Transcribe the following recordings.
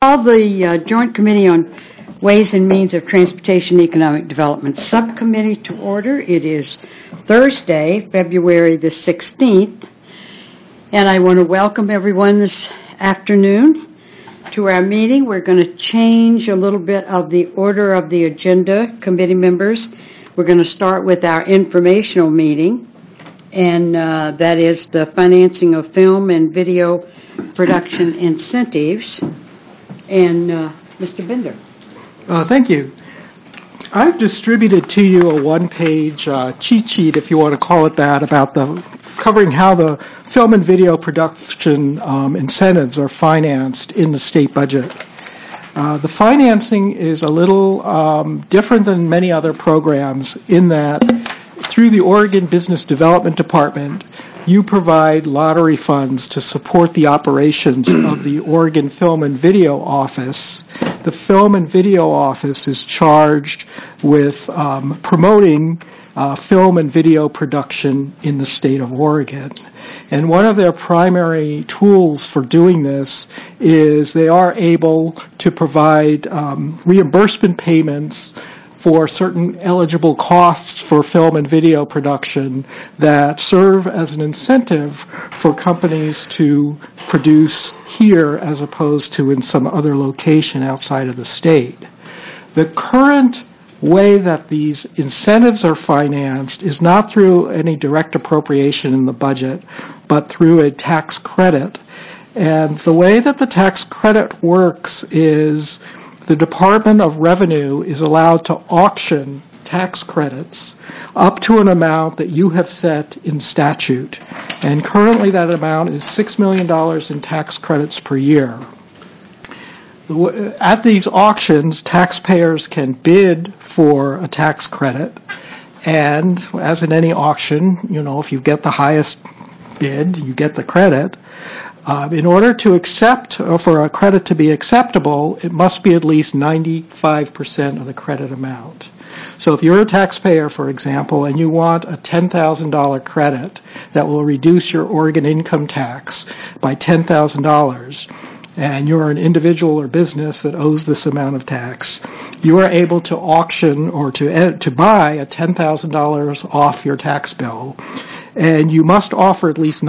Call the Joint Committee on Ways and Means of Transportation and Economic Development Subcommittee to order. It is Thursday, February the 16th, and I want to welcome everyone this afternoon to our meeting. We're going to change a little bit of the order of the agenda, committee members. We're going to start with our informational meeting, and that is the financing of film and video production incentives. And Mr. Bender. Thank you. I've distributed to you a one-page cheat sheet, if you want to call it that, about covering how the film and video production incentives are financed in the state budget. The financing is a little different than many other programs in that through the Oregon Business Development Department, you provide lottery funds to support the operations of the Oregon Film and Video Office. The Film and Video Office is charged with promoting film and video production in the state of Oregon. And one of their primary tools for doing this is they are able to provide reimbursement payments for certain eligible costs for film and video production that serve as an incentive for companies to produce here as opposed to in some other location outside of the state. The current way that these incentives are financed is not through any direct appropriation in the budget, but through a tax credit. And the way that the tax credit works is the Department of Revenue is allowed to auction tax credits up to an amount that you have set in statute. And currently that amount is $6 million in tax credits per year. At these auctions, taxpayers can bid for a tax credit. And as in any auction, if you get the highest bid, you get the credit. In order to accept, or for a credit to be acceptable, it must be at least 95% of the credit amount. So if you're a taxpayer, for example, and you want a $10,000 credit that will reduce your Oregon income tax by $10,000, and you're an individual or business that owes this amount of tax, you are able to auction or to buy a $10,000 off your tax bill, and you must offer at least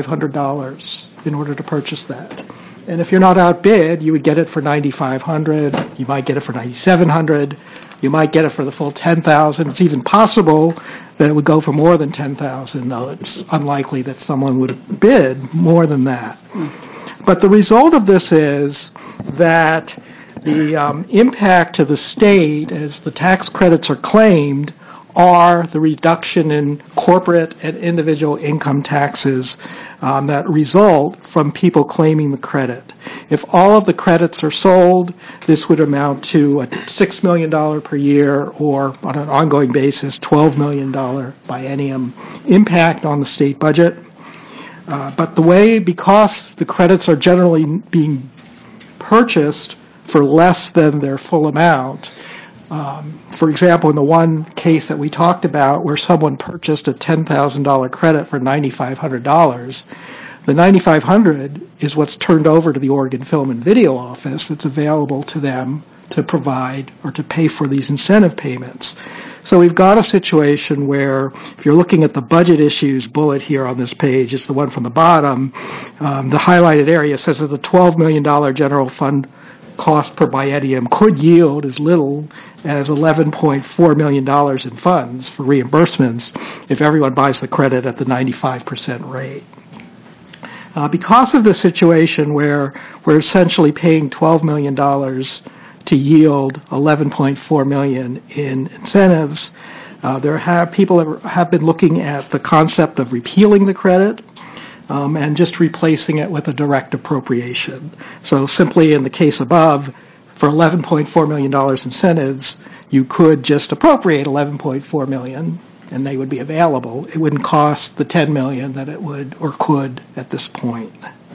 $9,500 in order to purchase that. And if you're not outbid, you would get it for $9,500. You might get it for $9,700. You might get it for the full $10,000. It's even possible that it would go for more than $10,000, though it's unlikely that someone would bid more than that. But the result of this is that the impact to the state as the tax credits are claimed are the reduction in corporate and individual income taxes that result from people claiming the credit. If all of the credits are sold, this would amount to a $6 million per year, or on an ongoing basis, $12 million biennium impact on the state budget. But because the credits are generally being purchased for less than their full amount, for example, in the one case that we talked about where someone purchased a $10,000 credit for $9,500, the $9,500 is what's turned over to the Oregon Film and Video Office that's available to them to provide or to pay for these incentive payments. So we've got a situation where, if you're looking at the budget issues bullet here on this page, it's the one from the bottom, the highlighted area says that the $12 million general fund cost per biennium could yield as little as $11.4 million in funds for reimbursements if everyone buys the credit at the 95% rate. Because of the situation where we're essentially paying $12 million to yield $11.4 million in incentives, people have been looking at the concept of repealing the credit and just replacing it with a direct appropriation. So simply in the case above, for $11.4 million incentives, you could just appropriate $11.4 million and they would be available. It wouldn't cost the $10 million that it would or could at this point.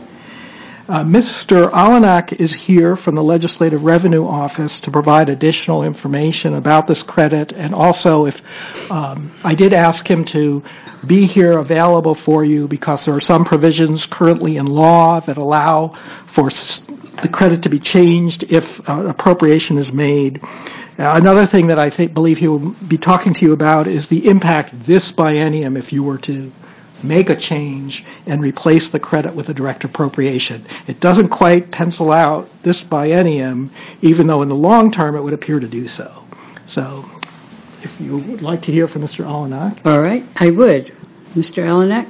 Mr. Alanak is here from the Legislative Revenue Office to provide additional information about this credit, and also if I did ask him to be here available for you because there are some provisions currently in law that allow for the credit to be changed if appropriation is made. Another thing that I believe he will be talking to you about is the impact this biennium if you were to make a change and replace the credit with a direct appropriation. It doesn't quite pencil out this biennium, even though in the long term it would appear to do so. So if you would like to hear from Mr. Alanak. All right, I would. Mr. Alanak?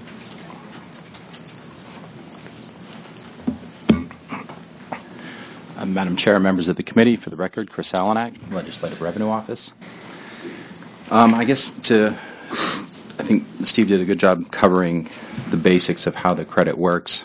Madam Chair, members of the committee, for the record, Chris Alanak, Legislative Revenue Office. I think Steve did a good job covering the basics of how the credit works.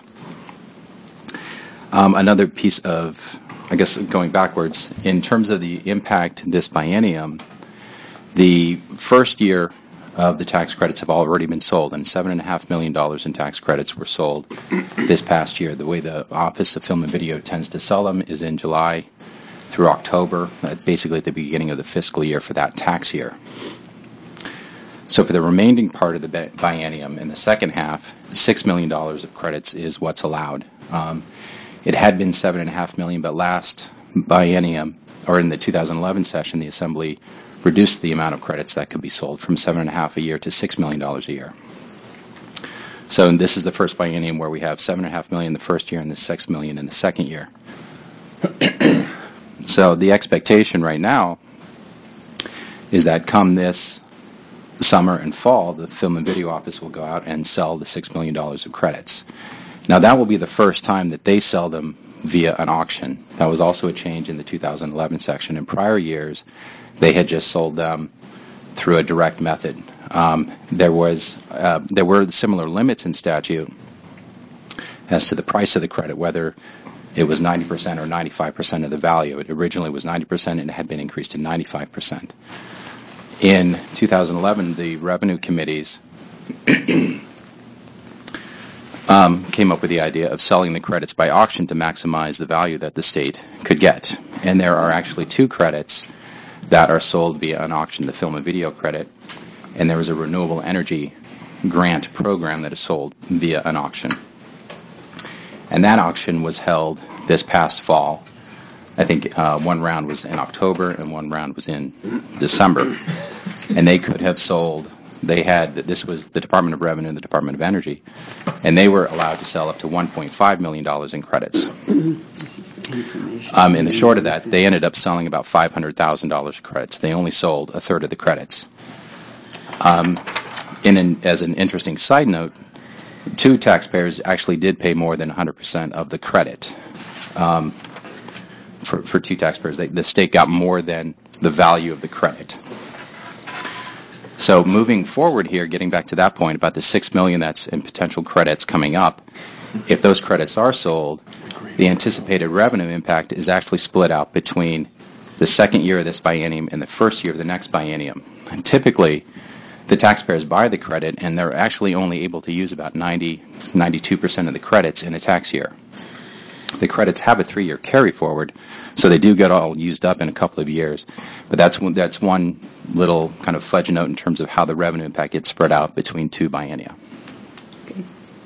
Another piece of, going backwards, in terms of the impact this biennium, the first year of the tax credits have already been sold, and $7.5 million in tax credits were sold this past year. The way the Office of Film and Video tends to sell them is in July through October, basically at the beginning of the fiscal year for that tax year. So for the remaining part of the biennium, in the second half, $6 million of credits is what's allowed. It had been $7.5 million, but last biennium, or in the 2011 session, the Assembly reduced the amount of credits that could be sold from $7.5 a year to $6 million a year. So this is the first biennium where we have $7.5 million the first year and the $6 million in the second year. So the expectation right now is that come this summer and fall, the Film and Video Office will go out and sell the $6 million of credits. Now that will be the first time that they sell them via an auction. That was also a change in the 2011 section. In prior years, they had just sold them through a direct method. There were similar limits in statute as to the price of the credit, whether it was 90% or 95% of the value. It originally was 90% and it had been increased to 95%. In 2011, the revenue committees came up with the idea of selling the credits by auction to maximize the value that the state could get. And there are actually two credits that are sold via an auction, the film and video credit, and there is a renewable energy grant program that is sold via an auction. And that auction was held this past fall. I think one round was in October and one round was in December. And they could have sold, this was the Department of Revenue and the Department of Energy, and they were allowed to sell up to $1.5 million in credits. In the short of that, they ended up selling about $500,000 of credits. They only sold a third of the credits. As an interesting side note, two taxpayers actually did pay more than 100% of the credit. For two taxpayers, the state got more than the value of the credit. So moving forward here, getting back to that point about the $6 million that's in potential credits coming up, if those credits are sold, the anticipated revenue impact is actually split out between the second year of this biennium and the first year of the next biennium. And typically, the taxpayers buy the credit and they're actually only able to use about 92% of the credits in a tax year. The credits have a 3-year carry forward, so they do get all used up in a couple of years. But that's one little kind of fudge note in terms of how the revenue impact gets spread out between two biennia. Okay.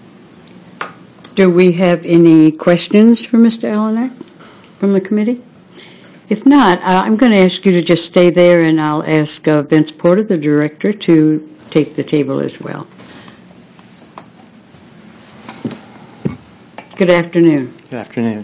Do we have any questions for Mr. Alanak from the committee? If not, I'm going to ask you to just stay there, and I'll ask Vince Porter, the director, to take the table as well. Good afternoon. Good afternoon.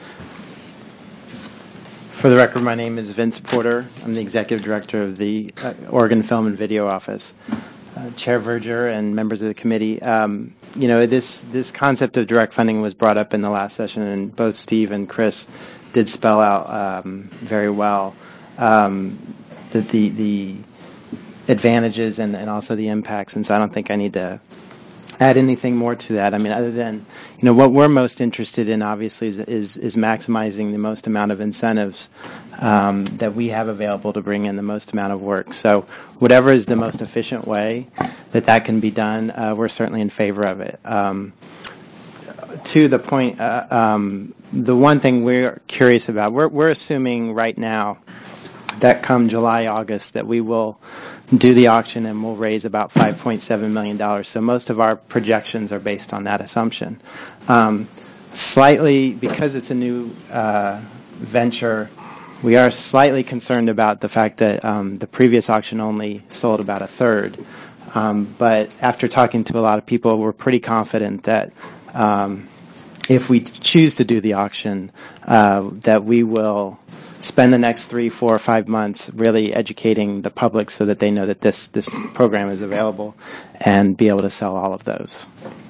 For the record, my name is Vince Porter. I'm the executive director of the Oregon Film and Video Office. Chair Verger and members of the committee, this concept of direct funding was brought up in the last session, and both Steve and Chris did spell out very well that the advantages and also the impacts, and so I don't think I need to add anything more to that. I mean, other than, what we're most interested in, obviously, is maximizing the most amount of incentives that we have available to bring in the most amount of work. So whatever is the most efficient way that can be done, we're certainly in favor of it. To the point, the one thing we're curious about, we're assuming right now that come July, August, that we will do the auction and we'll raise about $5.7 million. So most of our projections are based on that assumption. slightly, because it's a new venture, we are slightly concerned about the fact that the previous auction only sold about a third. But after talking to a lot of people, we're pretty confident that if we choose to do the auction, that we will spend the next 3, 4, 5 months really educating the public so that they know that this program is available and be able to sell all of those.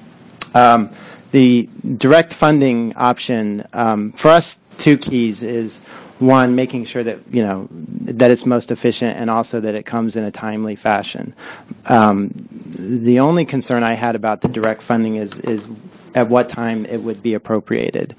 The direct funding option, for us, 2 keys is, one, making sure that that it's most efficient, and also that it comes in a timely fashion. The only concern I had about the direct funding is at what time it would be appropriated.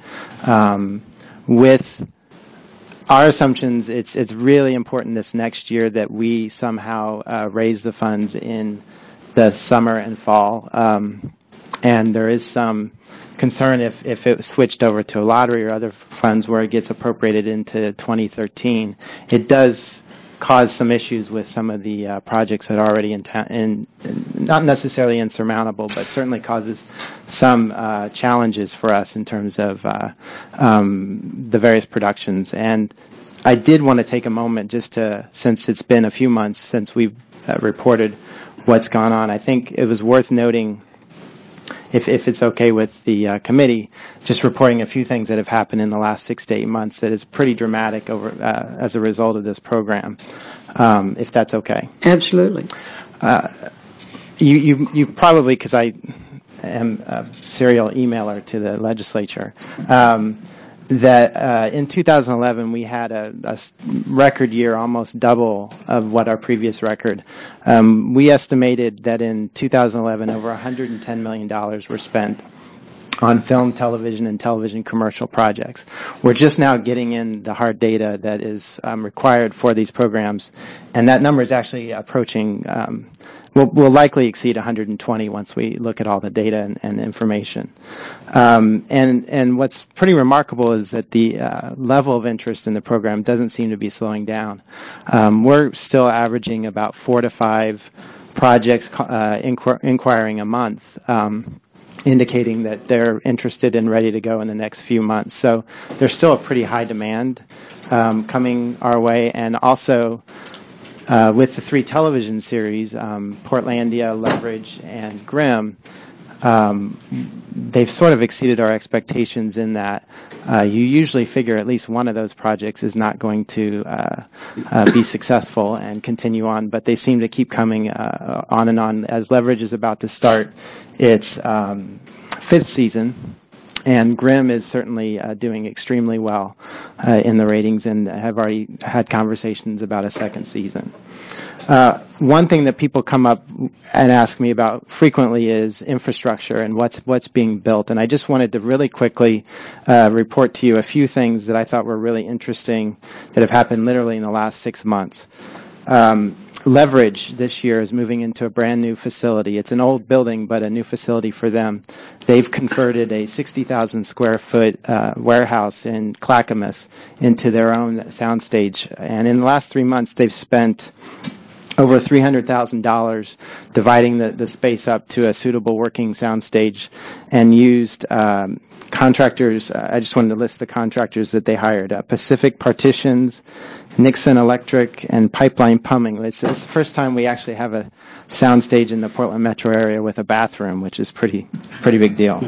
With our assumptions, it's really important this next year that we somehow raise the funds in the summer and fall, and there is some concern if it was switched over to a lottery or other funds where it gets appropriated into 2013. It does cause some issues with some of the projects that are already not necessarily insurmountable, but certainly causes some challenges for us in terms of the various productions. And I did want to take a moment just to, since it's been a few months since we've reported what's gone on, I think it was worth noting, if it's okay with the committee, just reporting a few things that have happened in the last 6 to 8 months that is pretty dramatic as a result of this program, if that's okay. Absolutely. You probably, because I am a serial emailer to the legislature, that in 2011 we had a record year, almost double of what our previous record. We estimated that in 2011 over $110 million were spent on film, television, and television commercial projects. We're just now getting in the hard data that is required for these programs, and that number is actually approaching, will likely exceed 120 once we look at all the data and information. And what's pretty remarkable is that the level of interest in the program doesn't seem to be slowing down. We're still averaging about 4 to 5 projects inquiring a month, indicating that they're interested and ready to go in the next few months. So there's still a pretty high demand coming our way, and also with the 3 television series, Portlandia, Leverage, and Grimm, they've sort of exceeded our expectations in that you usually figure at least one of those projects is not going to be successful and continue on, but they seem to keep coming on and on. As Leverage is about to start its 5th season, and Grimm is certainly doing extremely well in the ratings, and have already had conversations about a 2nd season. One thing that people come up and ask me about frequently is infrastructure and what's being built. And I just wanted to really quickly report to you a few things that I thought were really interesting that have happened literally in the last 6 months. Leverage this year is moving into a brand new facility. It's an old building, but a new facility for them. They've converted a 60,000 square foot warehouse in Clackamas into their own soundstage. And in the last 3 months, they've spent over $300,000 dividing the space up to a suitable working soundstage, and used contractors. I just wanted to list the contractors that they hired: Pacific Partitions, Nixon Electric, and Pipeline Plumbing. It's the first time we actually have a soundstage in the Portland metro area with a bathroom, which is pretty big deal.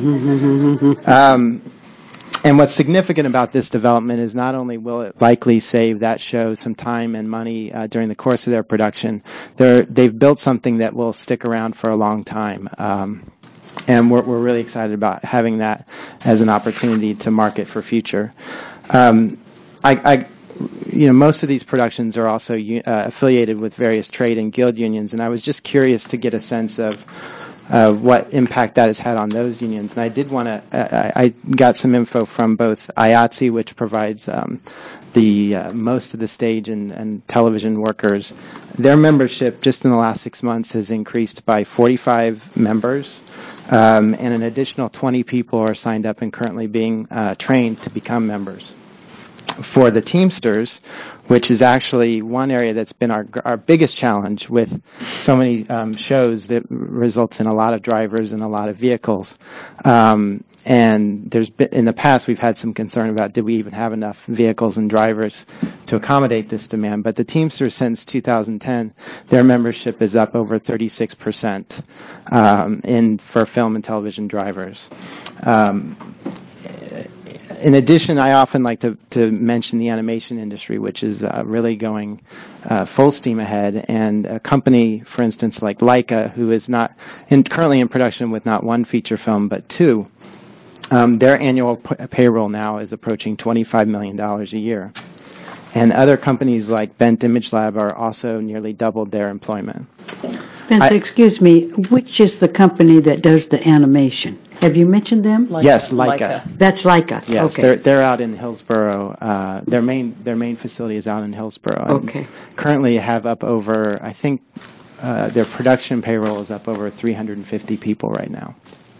And what's significant about this development is not only will it likely save that show some time and money during the course of their production, they've built something that will stick around for a long time. And we're really excited about having that as an opportunity to market for future. Most of these productions are also affiliated with various trade and guild unions, and I was just curious to get a sense of what impact that has had on those unions. And I did want to, I got some info from both IATSE, which provides the most of the stage and television workers. Their membership just in the last 6 months has increased by 45 members, and an additional 20 people are signed up and currently being trained to become members. for the Teamsters, which is actually one area that's been our biggest challenge with so many shows that results in a lot of drivers and a lot of vehicles. And there's been, in the past, we've had some concern about did we even have enough vehicles and drivers to accommodate this demand. But the Teamsters, since 2010, their membership is up over 36% for film and television drivers. In addition, I often like to mention the animation industry, which is really going full steam ahead. And a company, for instance, like Leica, who is currently in production with not one feature film but two, their annual payroll now is approaching $25 million a year. And other companies like Bent Image Lab are also nearly doubled their employment. Vince, excuse me, which is the company that does the animation? Have you mentioned them? Yes, Leica. That's Leica. Yes, okay. They're out in Hillsboro. Their main facility is out in Hillsboro. Okay. Currently have up over, I think, their production payroll is up over 350 people right now.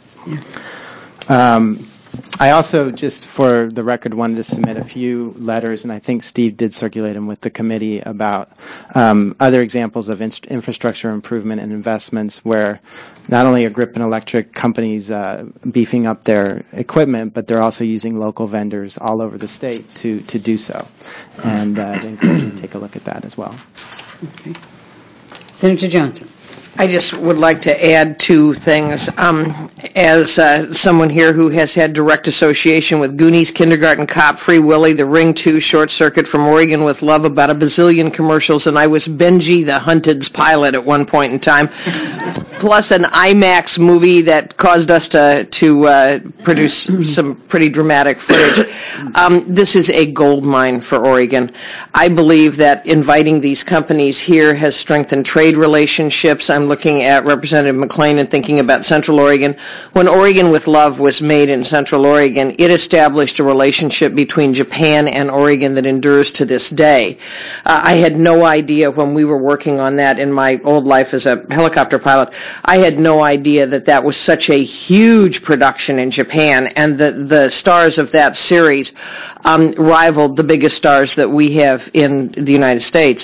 Yeah. I also, just for the record, wanted to submit a few letters, and I think Steve did circulate them with the committee about other examples of infrastructure improvement and investments where not only are Grip and Electric companies beefing up their equipment, but they're also using local vendors all over the state to do so. And I encourage you to take a look at that as well. Okay. Senator Johnson. I just would like to add two things. As someone here who has had direct association with Goonies, Kindergarten Cop, Free Willy, The Ring 2, Short Circuit, From Oregon with Love, about a bazillion commercials, and I was Benji the Hunted's pilot at one point in time, plus an IMAX movie that caused us to produce some pretty dramatic footage. This is a gold mine for Oregon. I believe that inviting these companies here has strengthened trade relationships. I'm looking at Representative McLean and thinking about Central Oregon. When Oregon with Love was made in Central Oregon, it established a relationship between Japan and Oregon that endures to this day. I had no idea when we were working on that in my old life as a helicopter pilot, I had no idea that that was such a huge production in Japan, and the stars of that series rivaled the biggest stars that we have in the United States.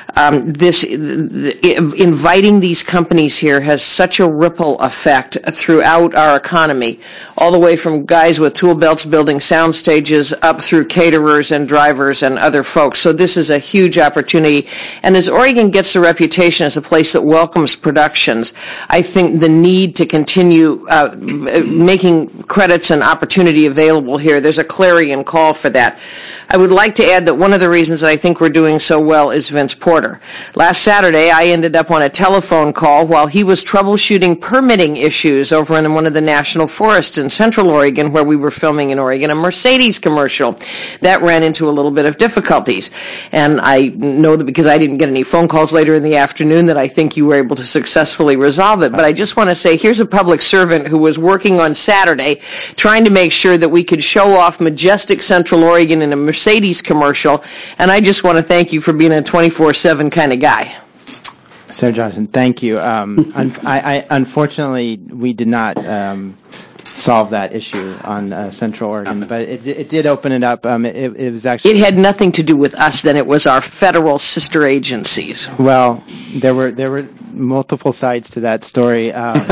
Inviting these companies here has such a ripple effect throughout our economy, all the way from guys with tool belts building sound stages up through caterers and drivers and other folks. So this is a huge opportunity. And as Oregon gets the reputation as a place that welcomes productions, I think the need to continue making credits and opportunity available here, there's a clarion call for that. I would like to add that one of the reasons that I think we're doing so well is Vince Porter. Last Saturday, I ended up on a telephone call while he was troubleshooting permitting issues over in one of the national forests in Central Oregon, where we were filming in Oregon, a Mercedes commercial that ran into a little bit of difficulties. And I know that because I didn't get any phone calls later in the afternoon that I think you were able to successfully resolve it. But I just want to say, here's a public servant who was working on Saturday trying to make sure that we could show off majestic Central Oregon in a Mercedes commercial, and I just want to thank you for being a 24/7 kind of guy. Senator Johnson, thank you. Unfortunately, we did not solve that issue on Central Oregon, but it did open it up. It was actually... It had nothing to do with us then. It was our federal sister agencies. Well, there were multiple sides to that story.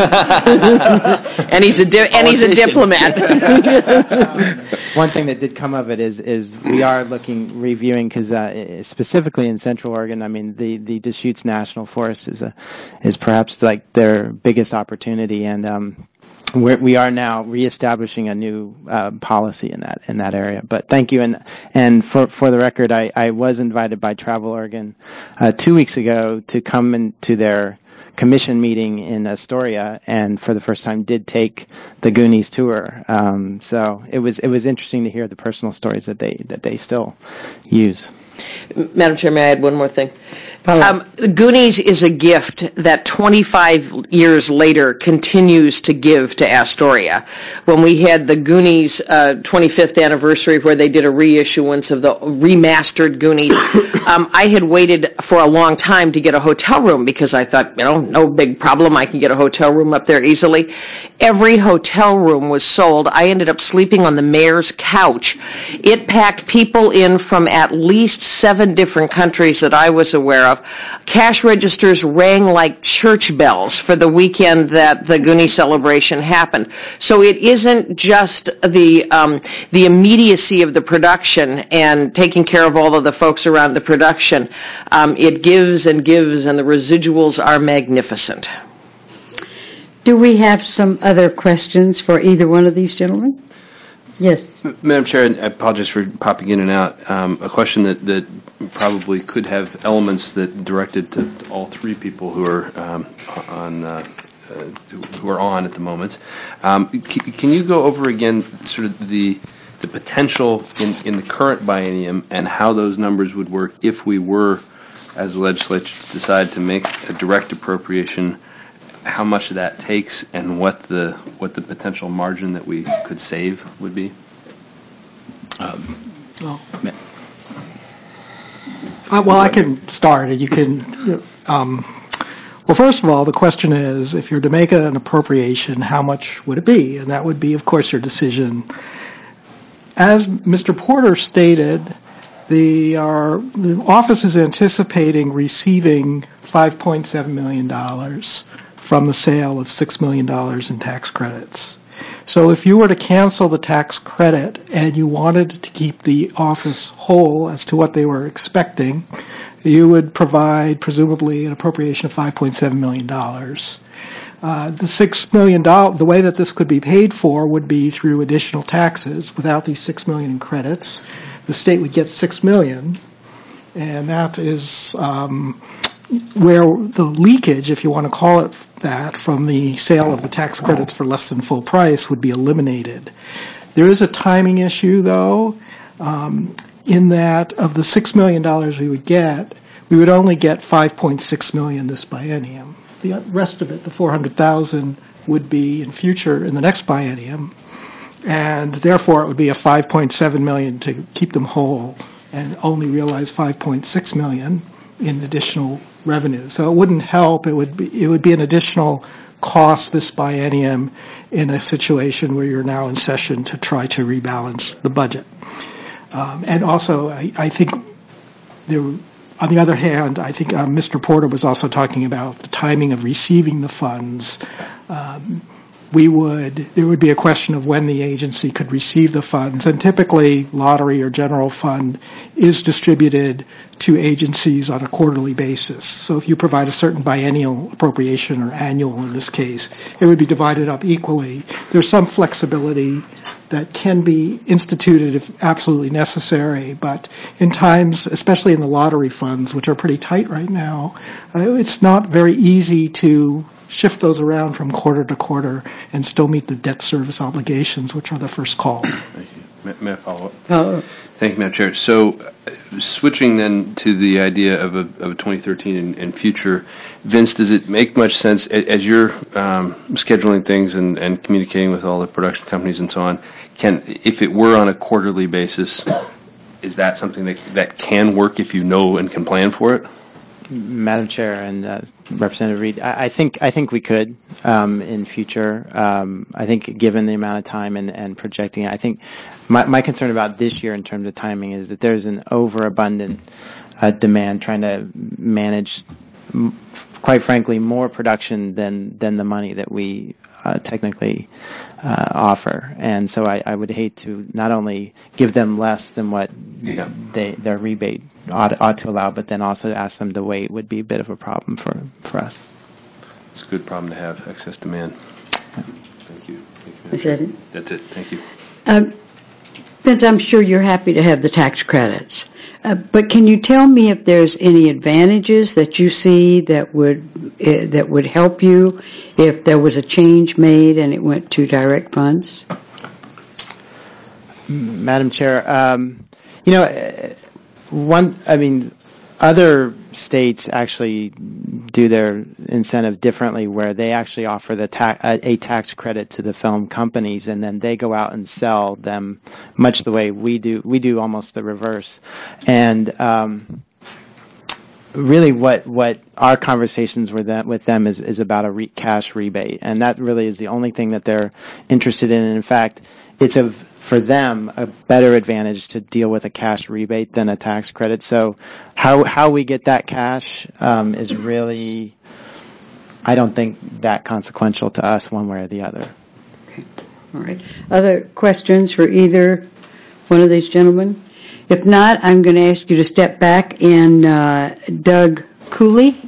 And he's a diplomat. One thing that did come of it is we are reviewing, because specifically in Central Oregon, I mean, the Deschutes National Forest is perhaps like their biggest opportunity, and we are now reestablishing a new policy in that area. But thank you, and for the record, I was invited by Travel Oregon 2 weeks ago to come into their commission meeting in Astoria, and for the first time did take the Goonies tour. So it was interesting to hear the personal stories that they still use. Madam Chair, may I add one more thing? Goonies is a gift that 25 years later continues to give to Astoria. When we had the Goonies 25th anniversary where they did a reissuance of the remastered Goonies, I had waited for a long time to get a hotel room because I thought, no big problem, I can get a hotel room up there easily. Every hotel room was sold. I ended up sleeping on the mayor's couch. It packed people in from at least 7 different countries that I was aware of. Cash registers rang like church bells for the weekend that the Goonie celebration happened. So it isn't just the immediacy of the production and taking care of all of the folks around the production. It gives and gives, and the residuals are magnificent. Do we have some other questions for either one of these gentlemen? Yes. Madam Chair, I apologize for popping in and out. A question that probably could have elements that directed to all 3 people who are on at the moment. Can you go over again sort of the potential in the current biennium and how those numbers would work if we were, as the legislature, to decide to make a direct appropriation? How much that takes and what the potential margin that we could save would be? Well, I can start, and you can. Well, first of all, the question is, if you're to make an appropriation, how much would it be? And that would be, of course, your decision. As Mr. Porter stated, the office is anticipating receiving $5.7 million from the sale of $6 million in tax credits. So if you were to cancel the tax credit and you wanted to keep the office whole as to what they were expecting, you would provide, presumably, an appropriation of $5.7 million. The $6 million, the way that this could be paid for would be through additional taxes. Without these $6 million in credits, the state would get $6 million, and that is where the leakage, if you want to call it that, from the sale of the tax credits for less than full price would be eliminated. There is a timing issue, though, in that of the $6 million we would get, we would only get $5.6 million this biennium. The rest of it, the $400,000, would be in the next biennium, and therefore it would be a $5.7 million to keep them whole and only realize $5.6 million in additional revenue. So it wouldn't help. It would be an additional cost this biennium in a situation where you're now in session to try to rebalance the budget. And also, I think on the other hand, I think Mr. Porter was also talking about the timing of receiving the funds. There would be a question of when the agency could receive the funds, and typically lottery or general fund is distributed to agencies on a quarterly basis. So if you provide a certain biennial appropriation, or annual in this case, it would be divided up equally. There's some flexibility that can be instituted if absolutely necessary, but in times, especially in the lottery funds, which are pretty tight right now, it's not very easy to shift those around from quarter to quarter and still meet the debt service obligations, which are the first call. Thank you. May I follow up? Thank you, Madam Chair. So switching then to the idea of a 2013 and future, Vince, does it make much sense as you're scheduling things and communicating with all the production companies and so on, if it were on a quarterly basis, is that something that can work if you know and can plan for it? Madam Chair and Representative Reed, I think we could in future. I think given the amount of time and projecting it, I think my concern about this year in terms of timing is that there's an overabundant demand trying to manage, quite frankly, more production than the money that we technically offer. And so I would hate to not only give them less than what their rebate ought to allow, but then also ask them to wait would be a bit of a problem for us. It's a good problem to have, excess demand. Yeah. Thank you. Is that it? That's it. Thank you. Vince, I'm sure you're happy to have the tax credits. But can you tell me if there's any advantages that you see that would help you if there was a change made and it went to direct funds? Madam Chair, Other states actually do their incentive differently, where they actually offer a tax credit to the film companies, and then they go out and sell them, much the way we do. We do almost the reverse. And really what our conversations with them is about a cash rebate, and that really is the only thing that they're interested in. And in fact, it's for them a better advantage to deal with a cash rebate than a tax credit. So how we get that cash is really, I don't think, that consequential to us one way or the other. Okay. All right. Other questions for either one of these gentlemen? If not, I'm going to ask you to step back, and Doug Cooley.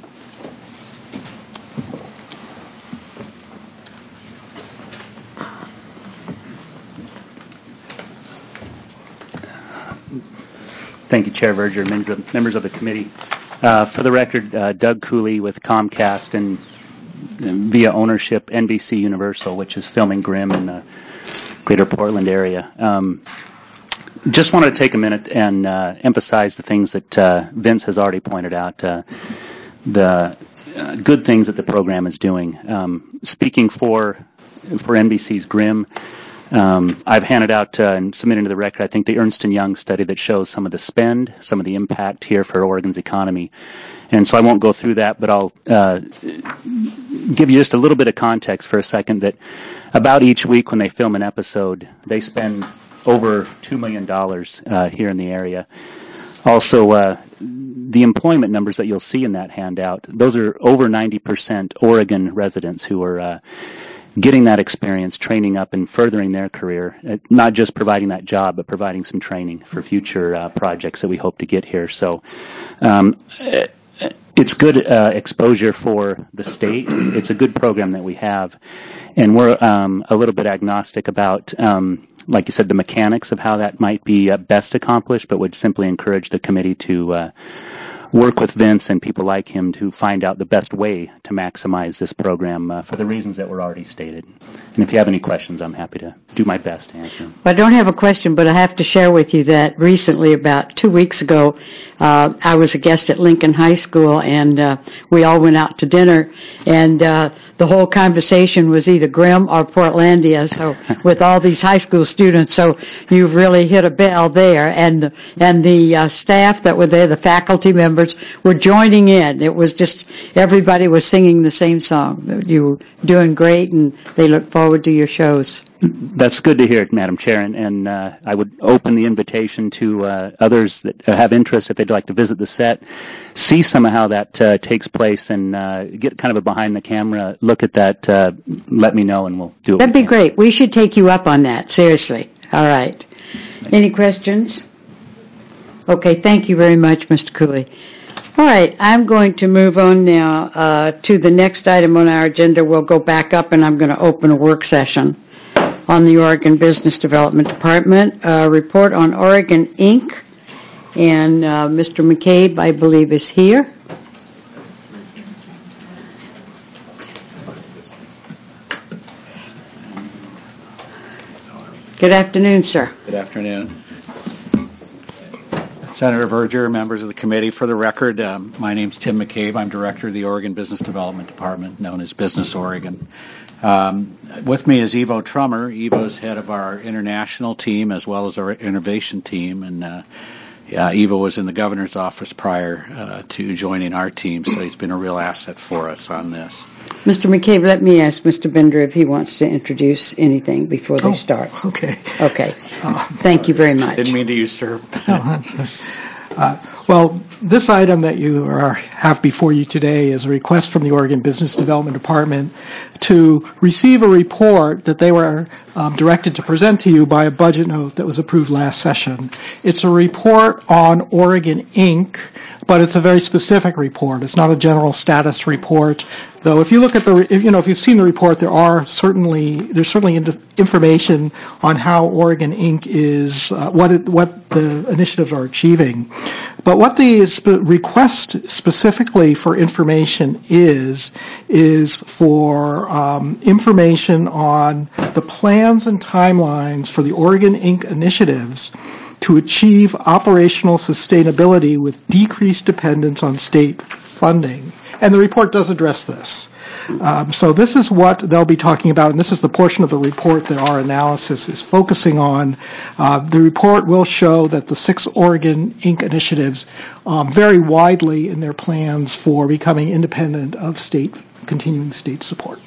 Thank you, Chair Verger, members of the committee. For the record, Doug Cooley with Comcast and via ownership NBC Universal, which is filming Grimm in the greater Portland area. Just wanted to take a minute and emphasize the things that Vince has already pointed out, the good things that the program is doing. Speaking for NBC's Grimm, I've handed out and submitted to the record, I think, the Ernst & Young study that shows some of the spend, some of the impact here for Oregon's economy. And so I won't go through that, but I'll give you just a little bit of context for a second, that about each week when they film an episode, they spend over $2 million here in the area. Also, the employment numbers that you'll see in that handout, those are over 90% Oregon residents who are getting that experience, training up and furthering their career, not just providing that job, but providing some training for future projects that we hope to get here. So it's good exposure for the state. It's a good program that we have. And we're a little bit agnostic about, like you said, the mechanics of how that might be best accomplished, but would simply encourage the committee to work with Vince and people like him to find out the best way to maximize this program for the reasons that were already stated. And if you have any questions, I'm happy to do my best to answer them. Well, I don't have a question, but I have to share with you that recently, about 2 weeks ago, I was a guest at Lincoln High School, and we all went out to dinner, and the whole conversation was either Grimm or Portlandia, so with all these high school students, so you've really hit a bell there, and the staff that were there, the faculty members, were joining in. It was just, everybody was singing the same song. You were doing great, and they look forward to your shows. That's good to hear, Madam Chair, and I would open the invitation to others that have interest, if they'd like to visit the set, see some of how that takes place, and get kind of a behind-the-camera look at that. Let me know, and we'll do it. That'd be great. We should take you up on that, seriously. All right. Any questions? Okay, thank you very much, Mr. Cooley. All right, I'm going to move on now to the next item on our agenda. We'll go back up, and I'm going to open a work session on the Oregon Business Development Department, report on Oregon Inc., and Mr. McCabe, I believe, is here. Good afternoon, sir. Good afternoon. Senator Verger, members of the committee, for the record, my name's Tim McCabe. I'm director of the Oregon Business Development Department, known as Business Oregon. With me is Ivo Trummer. Ivo's head of our international team as well as our innovation team, and Ivo was in the governor's office prior to joining our team, so he's been a real asset for us on this. Mr. McCabe, let me ask Mr. Bender if he wants to introduce anything before they start. Okay. Okay. Thank you very much. Didn't mean to usurp. Well, this item that you have before you today is a request from the Oregon Business Development Department to receive a report that they were directed to present to you by a budget note that was approved last session. It's a report on Oregon Inc., but it's a very specific report. It's not a general status report. Though if you look at if you've seen the report, there's certainly information on how Oregon Inc. is, what the initiatives are achieving. But what the request specifically for information is for information on the plans and timelines for the Oregon Inc. initiatives to achieve operational sustainability with decreased dependence on state funding. And the report does address this. So this is what they'll be talking about, and this is the portion of the report that our analysis is focusing on. The report will show that the 6 Oregon Inc. initiatives vary widely in their plans for becoming independent of continuing state support.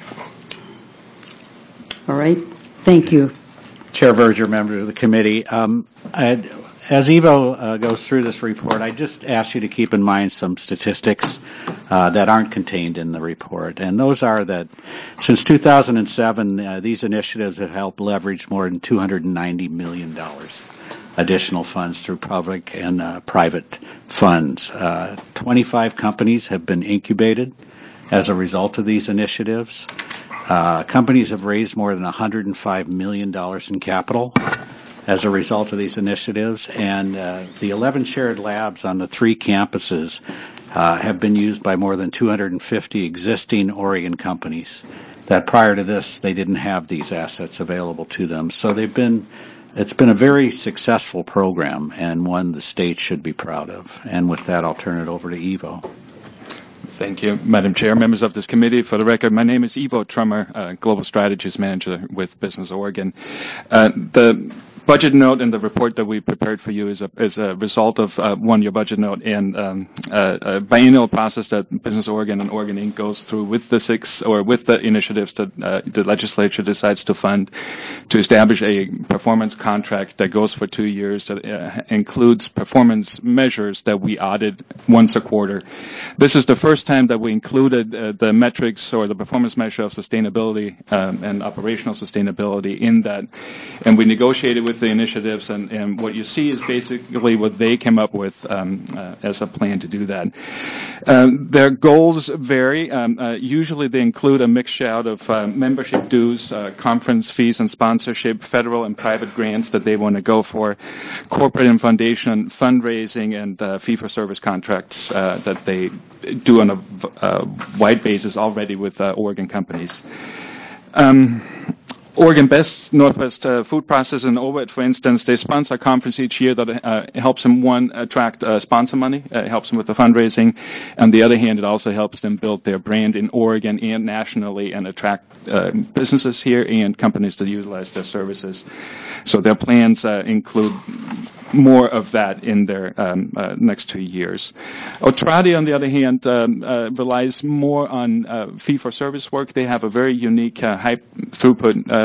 All right. Thank you. Chair Verger, member of the committee. As Ivo goes through this report, I just ask you to keep in mind some statistics that aren't contained in the report. And those are that since 2007, these initiatives have helped leverage more than $290 million additional funds through public and private funds. 25 companies have been incubated as a result of these initiatives. Companies have raised more than $105 million in capital as a result of these initiatives, and the 11 shared labs on the 3 campuses have been used by more than 250 existing Oregon companies that prior to this they didn't have these assets available to them. So it's been a very successful program and one the state should be proud of. And with that, I'll turn it over to Ivo. Thank you, Madam Chair, members of this committee. For the record, my name is Ivo Trummer, Global Strategies Manager with Business Oregon. The budget note in the report that we prepared for you is a result of one-year budget note and a biennial process that Business Oregon and Oregon Inc. goes through with the initiatives that the legislature decides to fund to establish a performance contract that goes for 2 years that includes performance measures that we audit once a quarter. This is the first time that we included the metrics or the performance measure of sustainability and operational sustainability in that, and we negotiated with the initiatives, and what you see is basically what they came up with as a plan to do that. Their goals vary. Usually they include a mixture out of membership dues, conference fees and sponsorship, federal and private grants that they want to go for, corporate and foundation fundraising, and fee-for-service contracts that they do on a wide basis already with Oregon companies. Oregon Best, Northwest Food Processors, and OVED, for instance, they sponsor a conference each year that helps them, one, attract sponsor money, helps them with the fundraising. On the other hand, it also helps them build their brand in Oregon and nationally and attract businesses here and companies that utilize their services. So their plans include more of that in their next 2 years. Otradi, on the other hand, relies more on fee-for-service work. They have a very unique high-throughput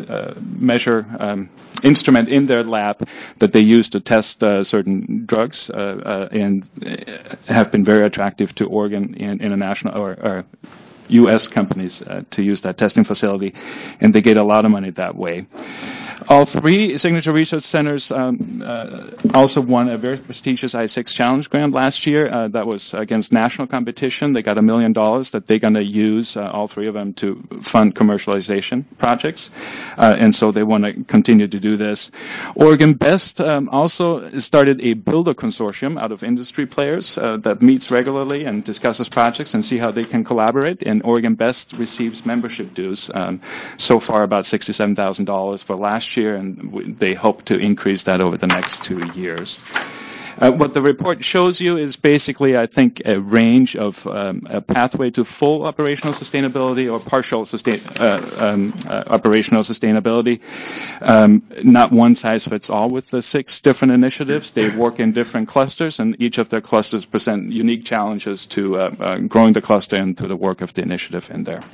measure instrument in their lab that they use to test certain drugs and have been very attractive to Oregon and international or U.S. companies to use that testing facility, and they get a lot of money that way. All 3 signature research centers also won a very prestigious I-6 Challenge Grant last year. That was against national competition. They got $1 million that they're going to use, all 3 of them, to fund commercialization projects. And so they want to continue to do this. Oregon Best also started a builder consortium out of industry players that meets regularly and discusses projects and see how they can collaborate. And Oregon Best receives membership dues, so far about $67,000 for last year, and they hope to increase that over the next 2 years. What the report shows you is basically, I think, a range of a pathway to full operational sustainability or partial operational sustainability. Not one size fits all with the 6 different initiatives. They work in different clusters, and each of their clusters present unique challenges to growing the cluster and to the work of the initiative in there.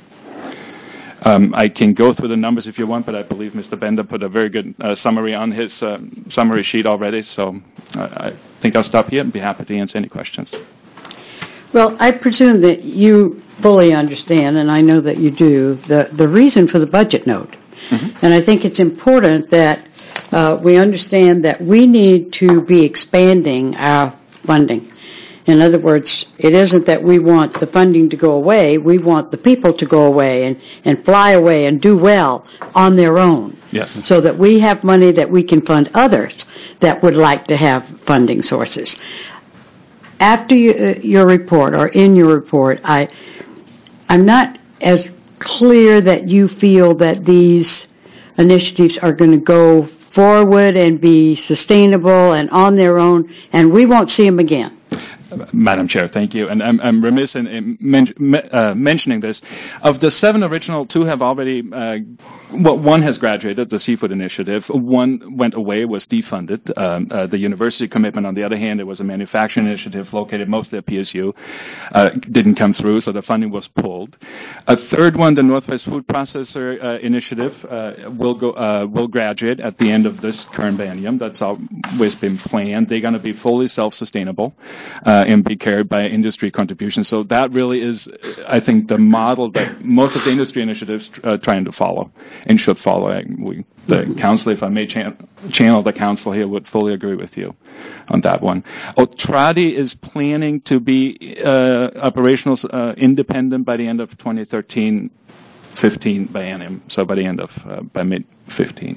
I can go through the numbers if you want, but I believe Mr. Bender put a very good summary on his summary sheet already, so I think I'll stop here and be happy to answer any questions. Well, I presume that you fully understand, and I know that you do, the reason for the budget note. Mm-hmm. And I think it's important that we understand that we need to be expanding our funding. In other words, it isn't that we want the funding to go away. We want the people to go away and fly away and do well on their own. Yes. So that we have money that we can fund others that would like to have funding sources. After your report, or in your report, I'm not as clear that you feel that these initiatives are going to go forward and be sustainable and on their own, and we won't see them again. Madam Chair, thank you. And I'm remiss in mentioning this. Of the 7 original, 2 have already, one has graduated, the Seafood Initiative. 1 went away, was defunded. The university commitment, on the other hand, it was a manufacturing initiative located mostly at PSU, didn't come through, so the funding was pulled. A 3rd one, the Northwest Food Processor Initiative, will graduate at the end of this current biennium. That's always been planned. They're going to be fully self-sustainable. And be carried by industry contributions. So that really is, I think, the model that most of the industry initiatives are trying to follow and should follow. The council, if I may channel the council here, would fully agree with you on that one. Otradi is planning to be operational independent by the end of 2013-15 biennium, so by the end of, by mid-15.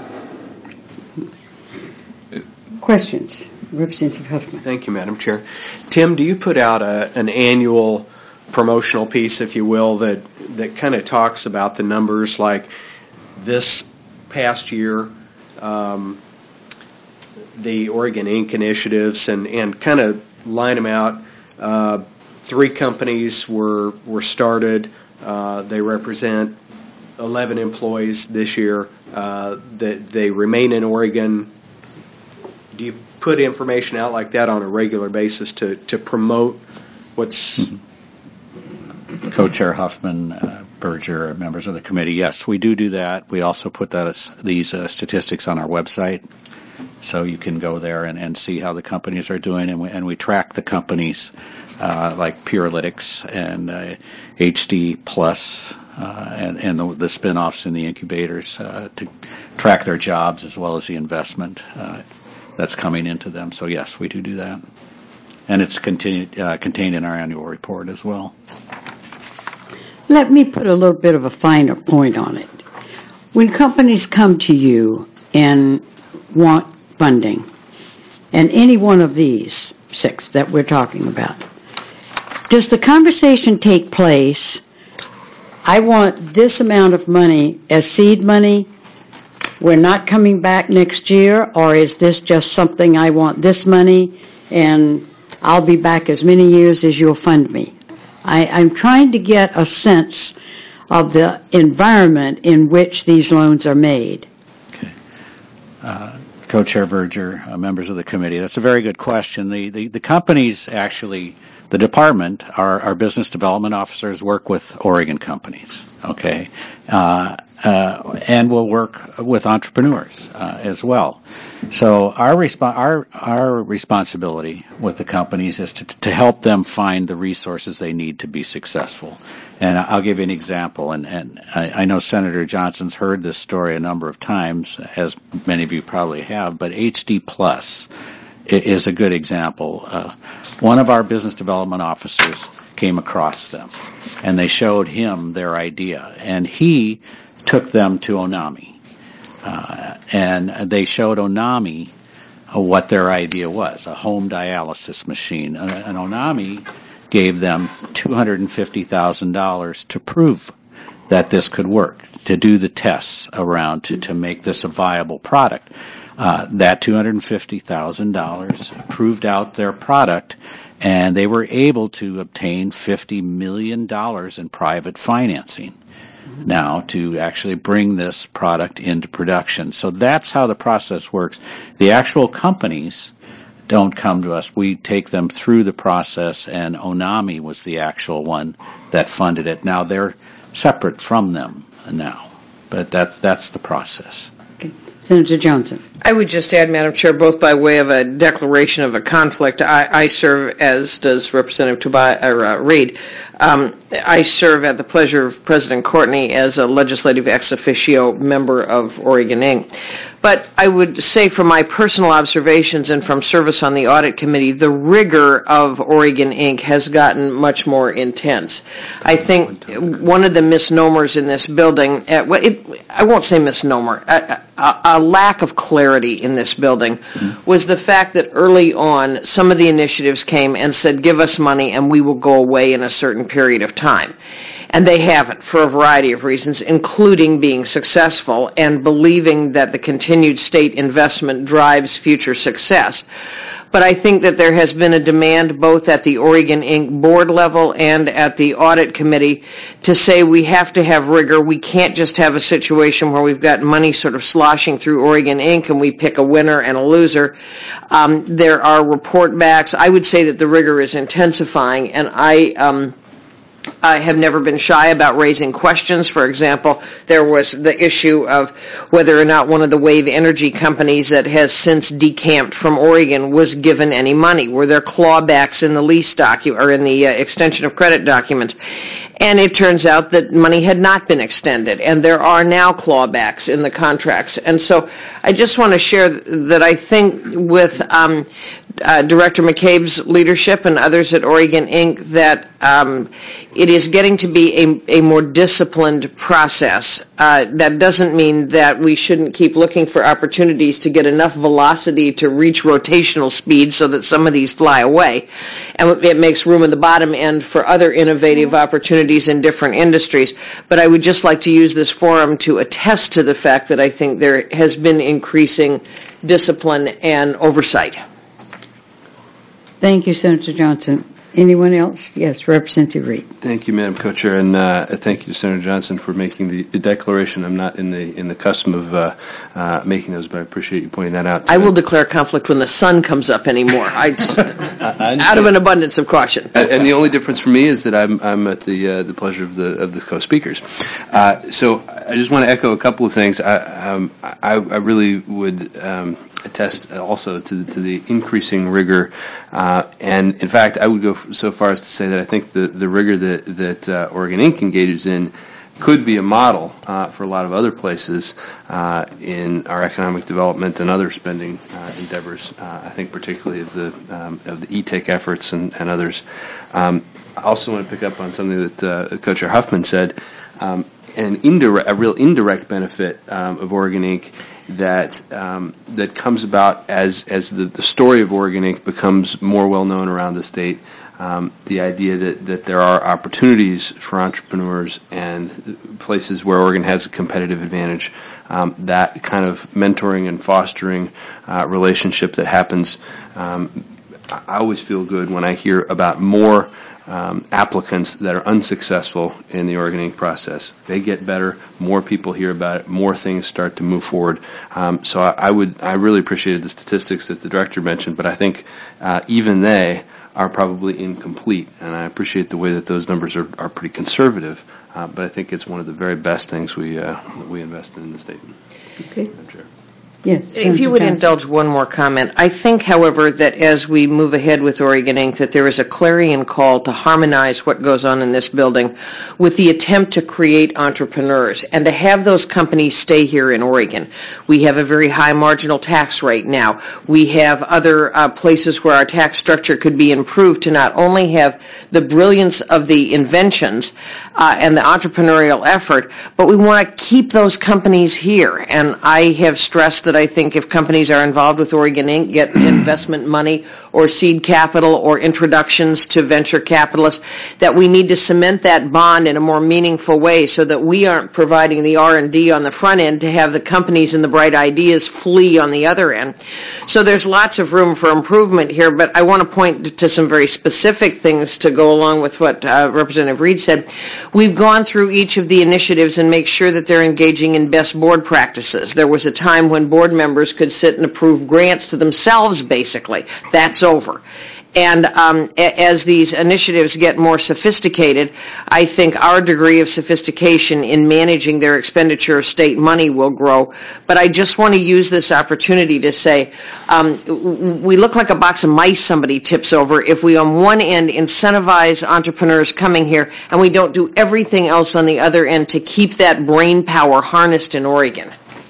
Questions? Representative Huffman. Thank you, Madam Chair. Tim, do you put out an annual promotional piece, if you will, that kind of talks about the numbers, like this past year, the Oregon Inc. initiatives, and kind of line them out? 3 companies were started. They represent 11 employees this year. They remain in Oregon. Do you put information out like that on a regular basis to promote what's... Co-Chair Huffman, Berger, members of the committee, yes, we do that. We also put these statistics on our website, so you can go there and see how the companies are doing, and we track the companies like Purelytics and HD Plus and the spin-offs and the incubators to track their jobs as well as the investment that's coming into them. So yes, we do that. And it's contained in our annual report as well. Let me put a little bit of a finer point on it. When companies come to you and want funding, and any one of these 6 that we're talking about, does the conversation take place, I want this amount of money as seed money, we're not coming back next year, or is this just something I want this money and I'll be back as many years as you'll fund me? I'm trying to get a sense of the environment in which these loans are made. Okay. Co-Chair Berger, members of the committee, that's a very good question. The companies actually, the department, our business development officers work with Oregon companies, okay? And we'll work with entrepreneurs as well. So our responsibility with the companies is to help them find the resources they need to be successful. And I'll give you an example, and I know Senator Johnson's heard this story a number of times, as many of you probably have, but HD Plus is a good example. One of our business development officers came across them, and they showed him their idea, and he took them to Onami. And they showed Onami what their idea was, a home dialysis machine. And Onami gave them $250,000 to prove that this could work, to do the tests around to make this a viable product. That $250,000 proved out their product, and they were able to obtain $50 million in private financing now to actually bring this product into production. So that's how the process works. The actual companies don't come to us. We take them through the process, and Onami was the actual one that funded it. Now they're separate from them now, but that's the process. Okay. Senator Johnson. I would just add, Madam Chair, both by way of a declaration of a conflict, I serve, as does Representative Reed, I serve at the pleasure of President Courtney as a legislative ex officio member of Oregon Inc. But I would say from my personal observations and from service on the audit committee, the rigor of Oregon Inc. has gotten much more intense. I think one of the misnomers in this building, I won't say misnomer, a lack of clarity in this building was the fact that early on some of the initiatives came and said, give us money and we will go away in a certain period of time. And they haven't for a variety of reasons, including being successful and believing that the continued state investment drives future success. But I think that there has been a demand both at the Oregon Inc. board level and at the audit committee to say we have to have rigor. We can't just have a situation where we've got money sort of sloshing through Oregon Inc. and we pick a winner and a loser. There are report backs. I would say that the rigor is intensifying, and I have never been shy about raising questions. For example, there was the issue of whether or not one of the wave energy companies that has since decamped from Oregon was given any money. Were there clawbacks in the lease or in the extension of credit documents? And it turns out that money had not been extended, and there are now clawbacks in the contracts. And so I just want to share that I think with Director McCabe's leadership and others at Oregon Inc. that it is getting to be a more disciplined process. That doesn't mean that we shouldn't keep looking for opportunities to get enough velocity to reach rotational speed so that some of these fly away. And it makes room in the bottom end for other innovative opportunities in different industries. But I would just like to use this forum to attest to the fact that I think there has been increasing discipline and oversight. Thank you, Senator Johnson. Anyone else? Yes, Representative Reed. Thank you, Madam Co-Chair, and thank you, Senator Johnson, for making the declaration. I'm not in the custom of making those, but I appreciate you pointing that out. I will declare conflict when the sun comes up anymore. Out of an abundance of caution. And the only difference for me is that I'm at the pleasure of the co-speakers. So I just want to echo a couple of things. I really would attest also to the increasing rigor, and in fact, I would go so far as to say that I think the rigor that Oregon Inc. engages in could be a model for a lot of other places in our economic development and other spending endeavors. I think particularly of the e-take efforts and others. I also want to pick up on something that Co-Chair Huffman said, a real indirect benefit of Oregon Inc. that comes about as the story of Oregon Inc. becomes more well known around the state. The idea that there are opportunities for entrepreneurs and places where Oregon has a competitive advantage, that kind of mentoring and fostering relationship that happens. I always feel good when I hear about more applicants that are unsuccessful in the Oregon Inc. process. They get better, more people hear about it, more things start to move forward. So I really appreciated the statistics that the director mentioned, but I think even they are probably incomplete, and I appreciate the way that those numbers are pretty conservative, but I think it's one of the very best things we invest in the state. Okay. Madam Chair. Yes. If you would indulge one more comment. I think, however, that as we move ahead with Oregon Inc., that there is a clarion call to harmonize what goes on in this building with the attempt to create entrepreneurs and to have those companies stay here in Oregon. We have a very high marginal tax rate now. We have other places where our tax structure could be improved to not only have the brilliance of the inventions and the entrepreneurial effort, but we want to keep those companies here. And I have stressed that I think if companies are involved with Oregon Inc., get investment money or seed capital or introductions to venture capitalists, that we need to cement that bond in a more meaningful way so that we aren't providing the R&D on the front end to have the companies and the bright ideas flee on the other end. So there's lots of room for improvement here, but I want to point to some very specific things to go along with what Representative Reed said. We've gone through each of the initiatives and make sure that they're engaging in best board practices. There was a time when board members could sit and approve grants to themselves, basically. That's over. And as these initiatives get more sophisticated, I think our degree of sophistication in managing their expenditure of state money will grow. But I just want to use this opportunity to say we look like a box of mice somebody tips over if we on one end incentivize entrepreneurs coming here and we don't do everything else on the other end to keep that brain power harnessed in Oregon.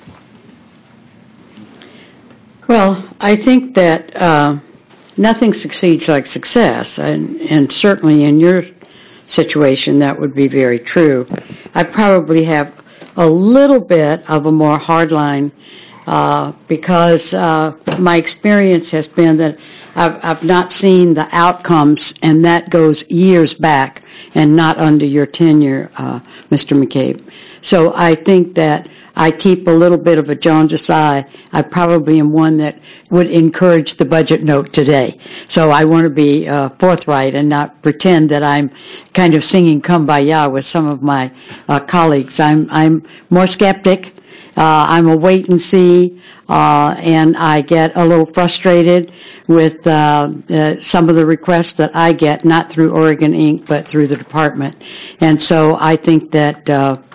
Well, I think that nothing succeeds like success, and certainly in your situation that would be very true. I probably have a little bit of a more hardline because my experience has been that I've not seen the outcomes, and that goes years back and not under your tenure, Mr. McCabe. So I think that I keep a little bit of a jaundiced eye. I probably am one that would encourage the budget note today. So I want to be forthright and not pretend that I'm kind of singing Kumbaya with some of my colleagues. I'm more skeptic. I'm a wait and see, and I get a little frustrated with some of the requests that I get, not through Oregon Inc., but through the department. And so I think that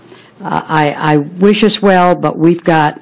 I wish us well, but we've got,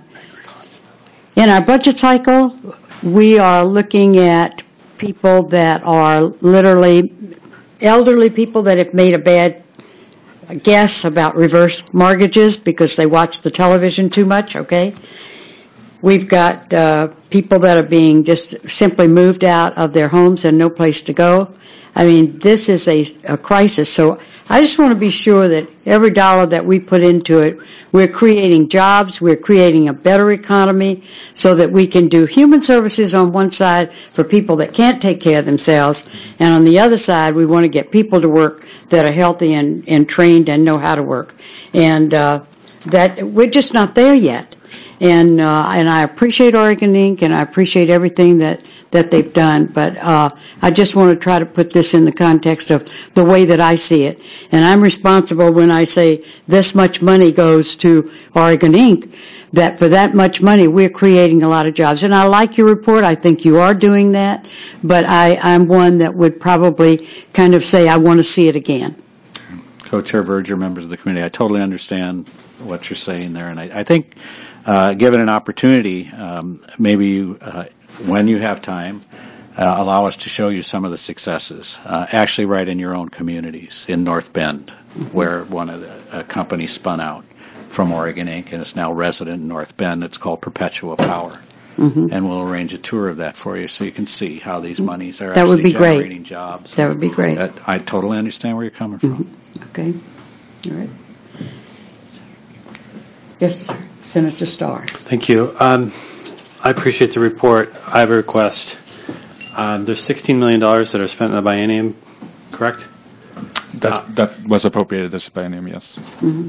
in our budget cycle, we are looking at people that are literally elderly people that have made a bad guess about reverse mortgages because they watch the television too much, okay? We've got people that are being just simply moved out of their homes and no place to go. I mean, this is a crisis. So I just want to be sure that every dollar that we put into it, we're creating jobs, we're creating a better economy so that we can do human services on one side for people that can't take care of themselves, and on the other side, we want to get people to work that are healthy and trained and know how to work. And that we're just not there yet. And I appreciate Oregon Inc. and I appreciate everything that they've done, but I just want to try to put this in the context of the way that I see it. And I'm responsible when I say this much money goes to Oregon Inc., that for that much money we're creating a lot of jobs. And I like your report. I think you are doing that, but I'm one that would probably kind of say I want to see it again. Co-Chair Verger, members of the committee, I totally understand what you're saying there, and I think given an opportunity, maybe you, when you have time, allow us to show you some of the successes, actually right in your own communities, in North Bend, where one of the companies spun out from Oregon Inc. and is now resident in North Bend. It's called Perpetua Power. And we'll arrange a tour of that for you so you can see how these monies are actually generating jobs. That would be great. I totally understand where you're coming from. Okay. All right. Yes, sir. Senator Starr. Thank you. I appreciate the report. I have a request. There's $16 million that are spent in the biennium, correct? That was appropriated this biennium, yes.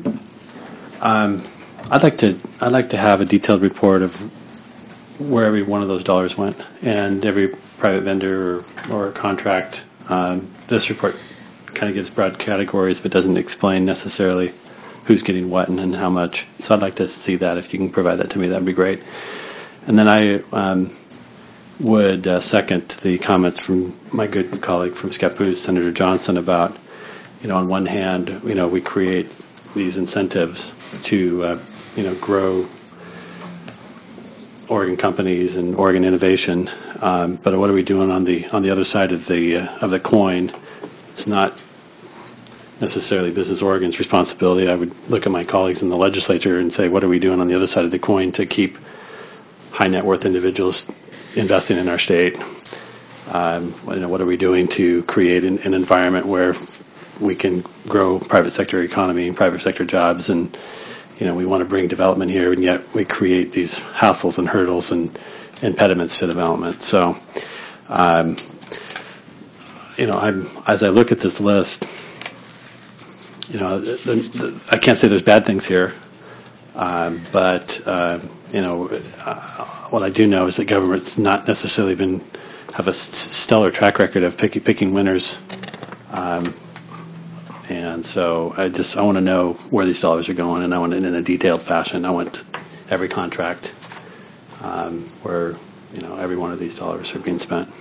I'd like to have a detailed report of where every one of those dollars went and every private vendor or contract. This report kind of gives broad categories but doesn't explain necessarily who's getting what and how much. So I'd like to see that. If you can provide that to me, that'd be great. And then I would second the comments from my good colleague from SCEPU, Senator Johnson, about, on one hand, we create these incentives to, grow Oregon companies and Oregon innovation. But what are we doing on the other side of the coin? It's not necessarily Business Oregon's responsibility. I would look at my colleagues in the legislature and say, what are we doing on the other side of the coin to keep high net worth individuals investing in our state? What are we doing to create an environment where we can grow private sector economy and private sector jobs? And we want to bring development here, and yet we create these hassles and hurdles and impediments to development. So, as I look at this list, I can't say there's bad things here, but what I do know is that government's not necessarily have a stellar track record of picking winners, and so I want to know where these dollars are going, and I want it in a detailed fashion. I want every contract where every one of these dollars are being spent.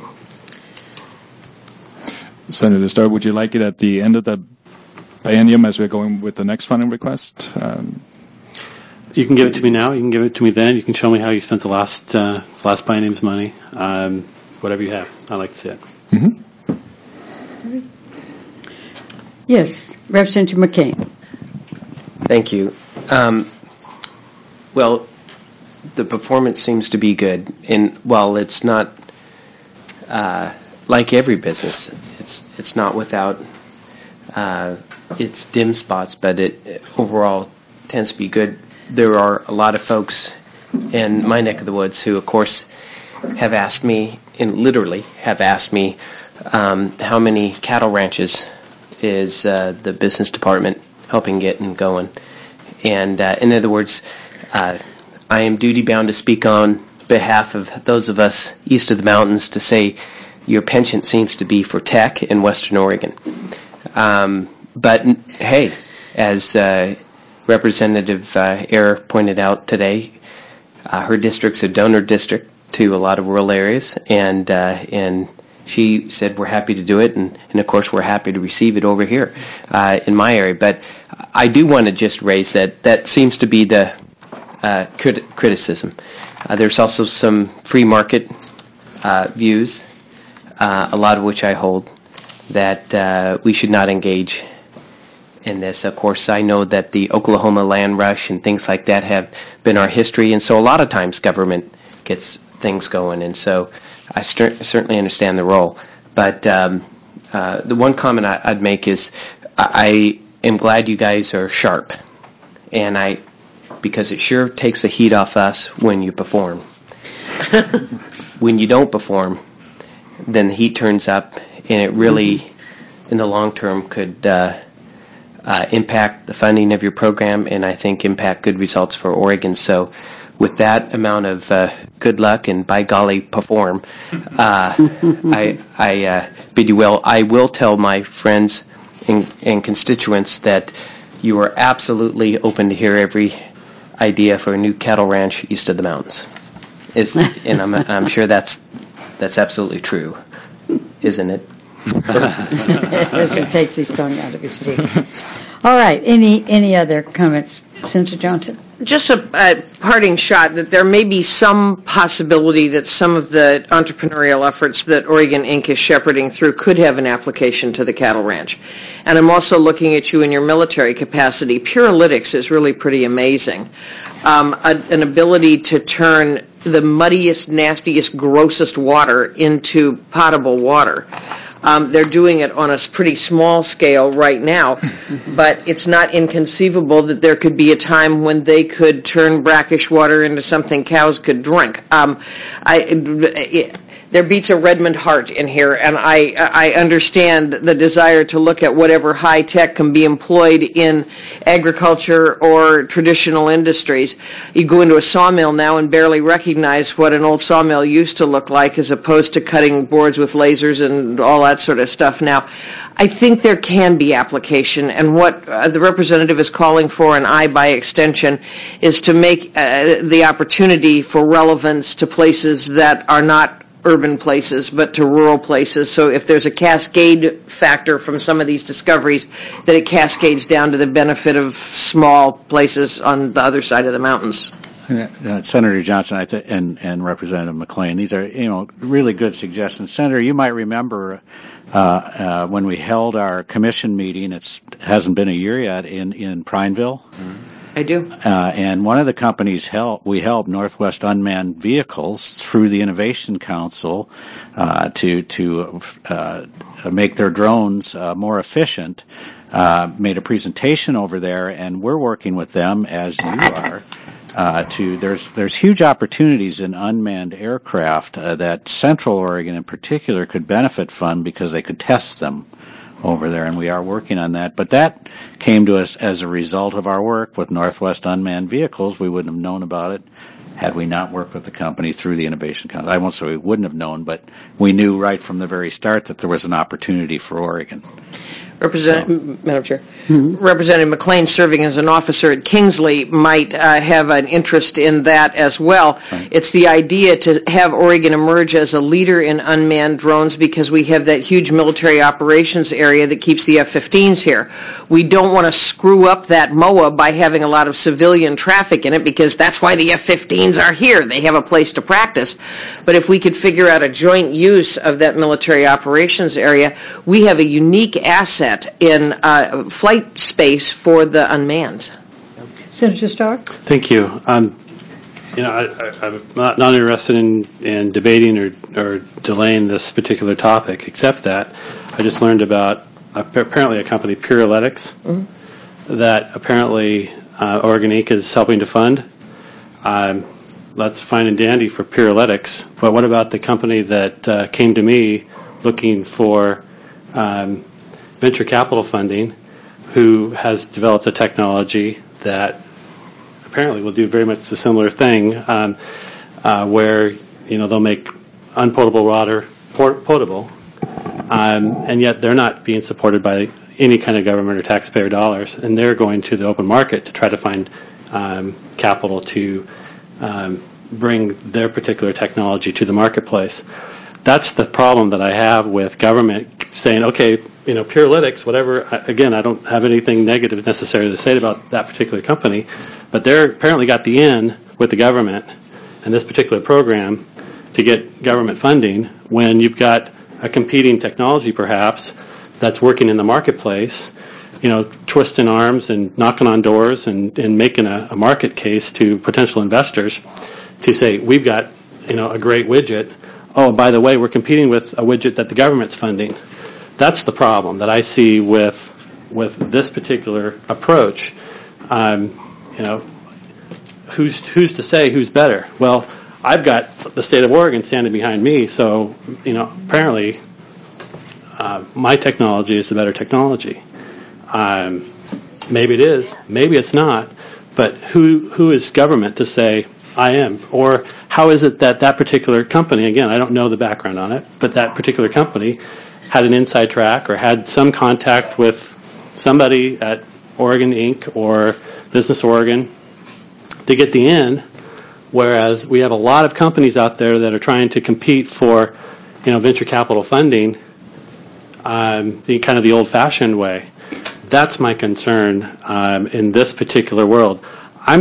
Senator Starr, would you like it at the end of the biennium as we're going with the next funding request? You can give it to me now. You can give it to me then. You can show me how you spent the last biennium's money. Whatever you have, I'd like to see it. Yes, Representative McCain. Thank you. Well, the performance seems to be good, and while it's not like every business, it's not without its dim spots, but it overall tends to be good. There are a lot of folks in my neck of the woods who, of course, have asked me, and literally have asked me, how many cattle ranches is the business department helping get and going. And in other words, I am duty bound to speak on behalf of those of us east of the mountains to say your penchant seems to be for tech in Western Oregon. But hey, as Representative Ayer pointed out today, her district's a donor district to a lot of rural areas, and she said we're happy to do it, and of course we're happy to receive it over here in my area. But I do want to just raise that seems to be the criticism. There's also some free market views, a lot of which I hold, that we should not engage in this. Of course, I know that the Oklahoma land rush and things like that have been our history, and so a lot of times government gets things going, and so I certainly understand the role. But the one comment I'd make is I am glad you guys are sharp, and because it sure takes the heat off us when you perform. When you don't perform, then the heat turns up, and it really, in the long term, could impact the funding of your program, and I think impact good results for Oregon. So with that amount of good luck and by golly perform, I bid you well. I will tell my friends and constituents that you are absolutely open to hear every idea for a new cattle ranch east of the mountains. And I'm sure that's absolutely true, isn't it? As he takes his tongue out of his teeth. All right. Any other comments, Senator Johnson? Just a parting shot that there may be some possibility that some of the entrepreneurial efforts that Oregon Inc. is shepherding through could have an application to the cattle ranch. And I'm also looking at you in your military capacity. Puralytics is really pretty amazing. An ability to turn the muddiest, nastiest, grossest water into potable water. They're doing it on a pretty small scale right now, but it's not inconceivable that there could be a time when they could turn brackish water into something cows could drink. There beats a Redmond heart in here, and I understand the desire to look at whatever high tech can be employed in agriculture or traditional industries. You go into a sawmill now and barely recognize what an old sawmill used to look like, as opposed to cutting boards with lasers and all that sort of stuff now. I think there can be application, and what the representative is calling for, and I by extension, is to make the opportunity for relevance to places that are not urban places, but to rural places. So if there's a cascade factor from some of these discoveries, that it cascades down to the benefit of small places on the other side of the mountains. Senator Johnson and Representative McLean, these are really good suggestions. Senator, you might remember when we held our commission meeting. It hasn't been a year yet in Prineville. Mm-hmm. I do. And one of the companies we helped, Northwest Unmanned Vehicles, through the Innovation Council to make their drones more efficient, made a presentation over there, and we're working with them, as you are, there's huge opportunities in unmanned aircraft that Central Oregon in particular could benefit from because they could test them over there, and we are working on that. But that came to us as a result of our work with Northwest Unmanned Vehicles. We wouldn't have known about it had we not worked with the company through the Innovation Council. I won't say we wouldn't have known, but we knew right from the very start that there was an opportunity for Oregon. Madam Chair, Representative McLean, serving as an officer at Kingsley, might have an interest in that as well. Right. It's the idea to have Oregon emerge as a leader in unmanned drones because we have that huge military operations area that keeps the F-15s here. We don't want to screw up that MOA by having a lot of civilian traffic in it, because that's why the F-15s are here. They have a place to practice. But if we could figure out a joint use of that military operations area, we have a unique asset in flight space for the unmanned. Senator Starr? Thank you. I'm not interested in debating or delaying this particular topic, except that I just learned about apparently a company, Puralytics, that apparently Oregon Inc. is helping to fund. That's fine and dandy for Puralytics, but what about the company that came to me looking for venture capital funding who has developed a technology that apparently will do very much the similar thing, where they'll make unpotable water potable, and yet they're not being supported by any kind of government or taxpayer dollars, and they're going to the open market to try to find capital to bring their particular technology to the marketplace. That's the problem that I have with government saying, okay, Puralytics, whatever. Again, I don't have anything negative necessarily to say about that particular company, but they're apparently got the in with the government and this particular program to get government funding when you've got a competing technology perhaps that's working in the marketplace, twisting arms and knocking on doors and making a market case to potential investors to say, we've got, a great widget. Oh, by the way, we're competing with a widget that the government's funding. That's the problem that I see with this particular approach. Who's to say who's better? Well, I've got the state of Oregon standing behind me, so apparently my technology is the better technology. Maybe it is, maybe it's not, but who is government to say I am? Or how is it that particular company, again, I don't know the background on it, but that particular company had an inside track or had some contact with somebody at Oregon Inc. or Business Oregon to get the in, whereas we have a lot of companies out there that are trying to compete for, venture capital funding, the old-fashioned way. That's my concern in this particular world. I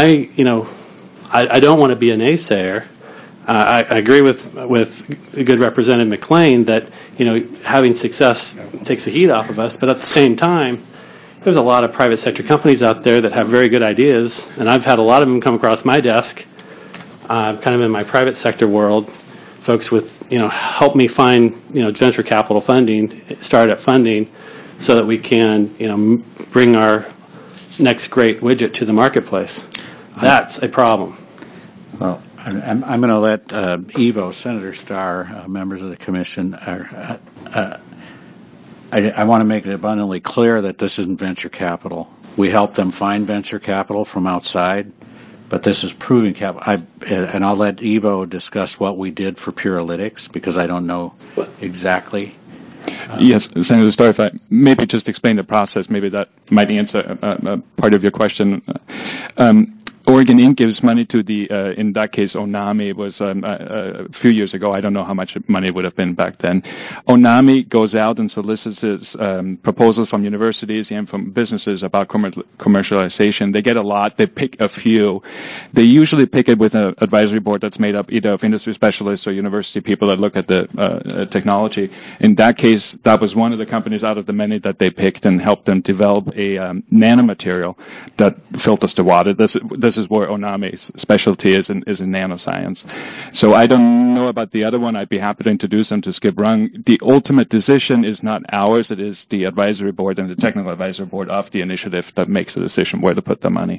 don't want to be a naysayer. I agree with good Representative McLean that having success takes the heat off of us, but at the same time, there's a lot of private sector companies out there that have very good ideas, and I've had a lot of them come across my desk, kind of in my private sector world, folks with help me find venture capital funding, startup funding, so that we can bring our next great widget to the marketplace. That's a problem. Well, I'm going to let Evo, Senator Starr, members of the commission, I want to make it abundantly clear that this isn't venture capital. We help them find venture capital from outside, but this is proven capital. And I'll let Evo discuss what we did for Puralytics, because I don't know exactly. Yes, Senator Starr, if I maybe just explain the process, maybe that might answer part of your question. Oregon Inc. gives money to the, in that case, Onami. It was a few years ago. I don't know how much money it would have been back then. Onami goes out and solicits proposals from universities and from businesses about commercialization. They get a lot. They pick a few. They usually pick it with an advisory board that's made up either of industry specialists or university people that look at the technology. In that case, that was one of the companies out of the many that they picked and helped them develop a nanomaterial that filters the water. This is where Onami's specialty is in nanoscience. So I don't know about the other one. I'd be happy to introduce them to Skip Rung. The ultimate decision is not ours. It is the advisory board and the technical advisory board of the initiative that makes the decision where to put the money.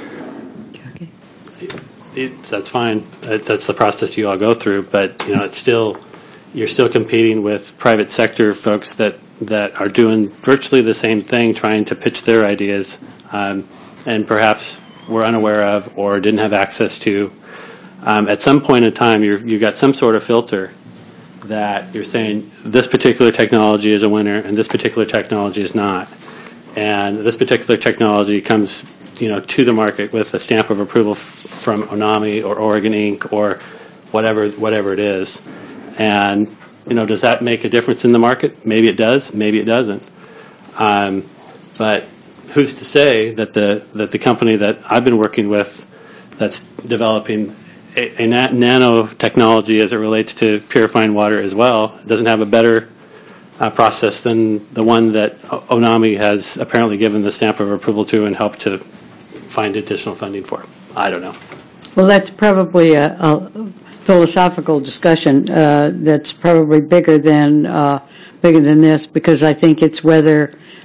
That's fine. That's the process you all go through, but it's still, you're still competing with private sector folks that are doing virtually the same thing, trying to pitch their ideas, and perhaps we're unaware of or didn't have access to. At some point in time, you've got some sort of filter that you're saying this particular technology is a winner and this particular technology is not. And this particular technology comes, to the market with a stamp of approval from Onami or Oregon Inc. or whatever it is. And, does that make a difference in the market? Maybe it does, maybe it doesn't. But who's to say that the company that I've been working with that's developing a nanotechnology as it relates to purifying water as well doesn't have a better process than the one that Onami has apparently given the stamp of approval to and helped to find additional funding for? I don't know. Well, that's probably a philosophical discussion that's probably bigger than this, because I think it's whether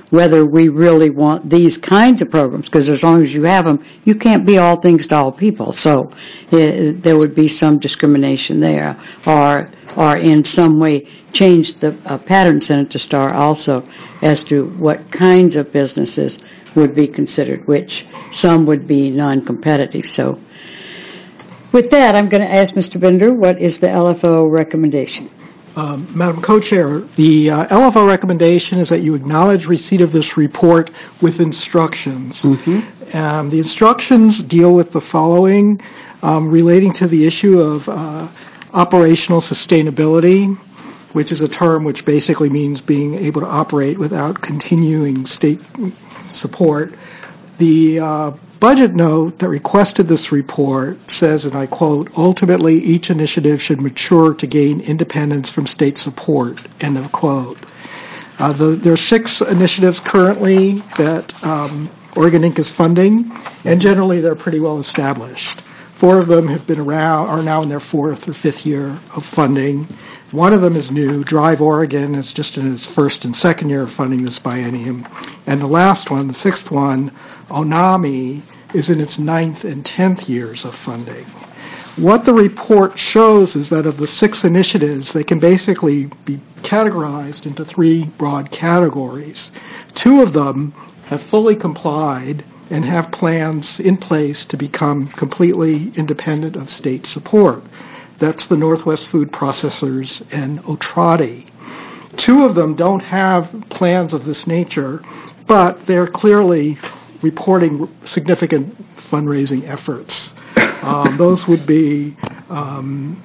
whether we really want these kinds of programs, because as long as you have them, you can't be all things to all people. So there would be some discrimination there, or in some way change the pattern Senate to STAR also as to what kinds of businesses would be considered, which some would be non-competitive. So with that, I'm going to ask Mr. Bender, what is the LFO recommendation? Madam Co-Chair, the LFO recommendation is that you acknowledge receipt of this report with instructions. The instructions deal with the following, relating to the issue of operational sustainability, which is a term which basically means being able to operate without continuing state support. The budget note that requested this report says, and I quote, ultimately each initiative should mature to gain independence from state support, end of quote. There are 6 initiatives currently that Oregon Inc. is funding, and generally they're pretty well established. 4 of them have been around, are now in their 4th or 5th year of funding. One of them is new. Drive Oregon is just in its 1st and 2nd year of funding this biennium. And the last one, the 6th one, ONAMI, is in its 9th and 10th years of funding. What the report shows is that of the 6 initiatives, they can basically be categorized into 3 broad categories. 2 of them have fully complied and have plans in place to become completely independent of state support. That's the Northwest Food Processors and OTRADI. 2 of them don't have plans of this nature, but they're clearly reporting significant fundraising efforts. Those would be, I'm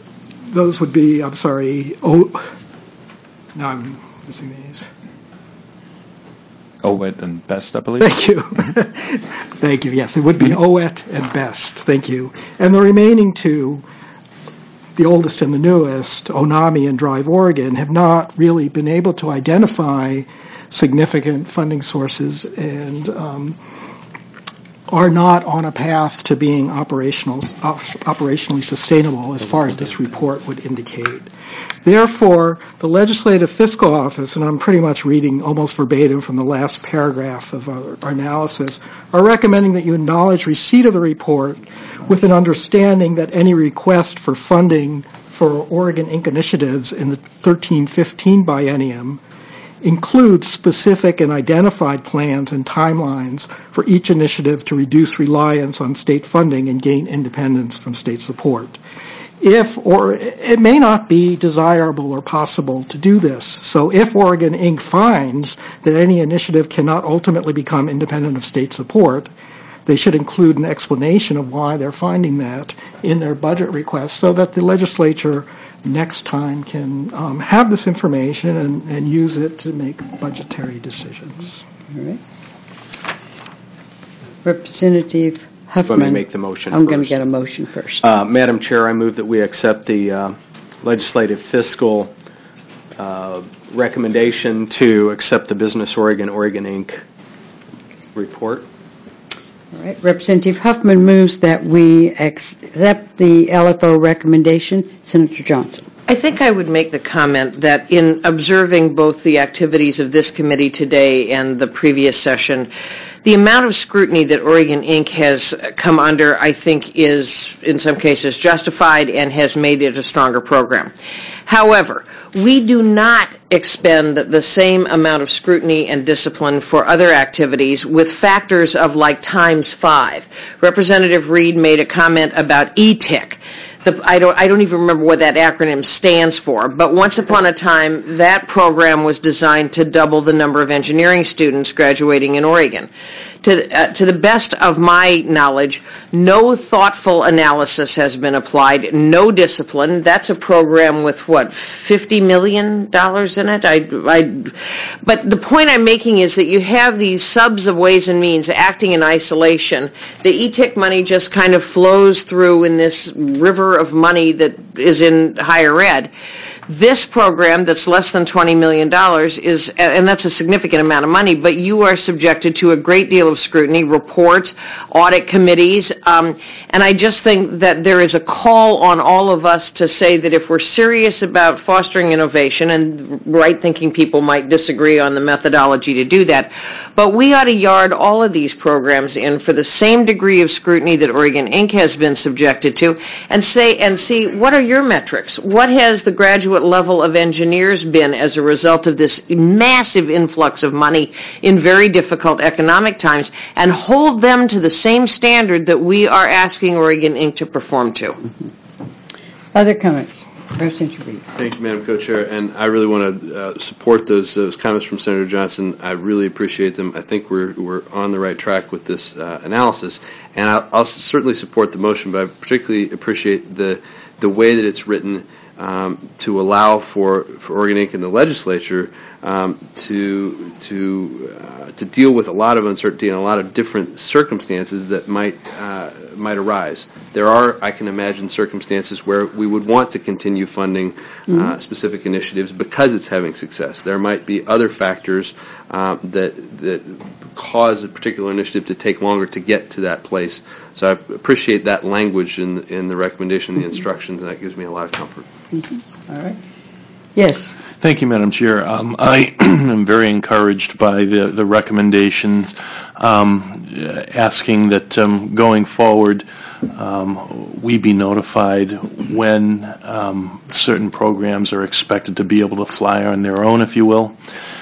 sorry, now I'm missing these. OWET and BEST, I believe. Thank you. Thank you. Yes, it would be OWET and BEST. Thank you. And the remaining 2, the oldest and the newest, ONAMI and Drive Oregon, have not really been able to identify significant funding sources and are not on a path to being operationally sustainable as far as this report would indicate. Therefore, the Legislative Fiscal Office, and I'm pretty much reading almost verbatim from the last paragraph of our analysis, are recommending that you acknowledge receipt of the report with an understanding that any request for funding for Oregon Inc. initiatives in the 13-15 biennium includes specific and identified plans and timelines for each initiative to reduce reliance on state funding and gain independence from state support. It may not be desirable or possible to do this. So if Oregon Inc. finds that any initiative cannot ultimately become independent of state support, they should include an explanation of why they're finding that in their budget request so that the legislature next time can have this information and use it to make budgetary decisions. All right. Representative Huffman. Let me make the motion I'm first. going to get a motion first. Madam Chair, I move that we accept the legislative fiscal recommendation to accept the Business Oregon Inc. report. All right. Representative Huffman moves that we accept the LFO recommendation. Senator Johnson. I think I would make the comment that in observing both the activities of this committee today and the previous session, the amount of scrutiny that Oregon Inc. has come under, I think, is in some cases justified and has made it a stronger program. However, we do not expend the same amount of scrutiny and discipline for other activities with factors of like times 5. Representative Reed made a comment about ETIC. I don't even remember what that acronym stands for, but once upon a time, that program was designed to double the number of engineering students graduating in Oregon. To the best of my knowledge, no thoughtful analysis has been applied, no discipline. That's a program with, $50 million in it? But the point I'm making is that you have these subs of Ways and Means acting in isolation. The ETIC money just kind of flows through in this river of money that is in higher ed. This program that's less than $20 million is, and that's a significant amount of money, but you are subjected to a great deal of scrutiny, reports, audit committees, and I just think that there is a call on all of us to say that if we're serious about fostering innovation, and right-thinking people might disagree on the methodology to do that, but we ought to yard all of these programs in for the same degree of scrutiny that Oregon Inc. has been subjected to, and see what are your metrics? What has the graduate level of engineers been as a result of this massive influx of money in very difficult economic times, and hold them to the same standard that we are asking Oregon Inc. to perform to. Other comments? Representative Reed. Thank you, Madam Co-Chair, and I really want to support those comments from Senator Johnson. I really appreciate them. I think we're on the right track with this analysis, and I'll certainly support the motion, but I particularly appreciate the way that it's written to allow for Oregon Inc. and the legislature to deal with a lot of uncertainty and a lot of different circumstances that might arise. There are, I can imagine, circumstances where we would want to continue funding specific initiatives because it's having success. There might be other factors that cause a particular initiative to take longer to get to that place. So I appreciate that language in the recommendation, the instructions, and that gives me a lot of comfort. All right. Yes. Thank you, Madam Chair. I am very encouraged by the recommendations asking that going forward we be notified when certain programs are expected to be able to fly on their own, if you will.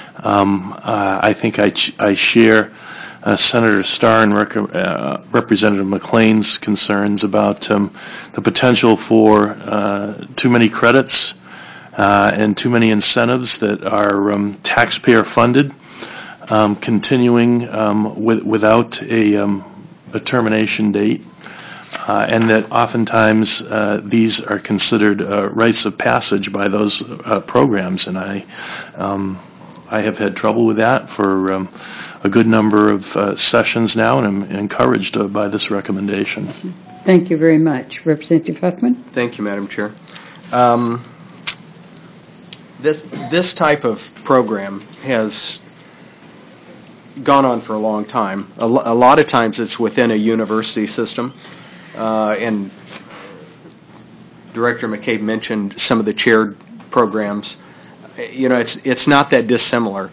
I think I share Senator Starr and Representative McLean's concerns about the potential for too many credits and too many incentives that are taxpayer funded, continuing without a termination date, and that oftentimes these are considered rites of passage by those programs, and I have had trouble with that for a good number of sessions now, and I'm encouraged by this recommendation. Thank you very much. Representative Huffman? Thank you, Madam Chair. This type of program has gone on for a long time. A lot of times it's within a university system, and Director McCabe mentioned some of the chaired programs. You know, it's not that dissimilar.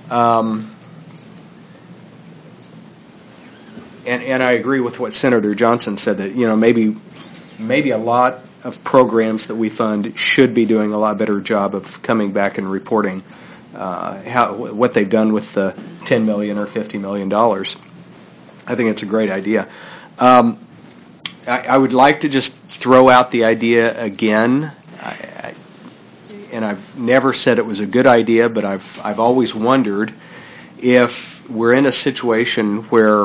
And I agree with what Senator Johnson said, that, you know, maybe a lot of programs that we fund should be doing a lot better job of coming back and reporting what they've done with the $10 million or $50 million. I think it's a great idea. I would like to just throw out the idea again, and I've never said it was a good idea, but I've always wondered if we're in a situation where,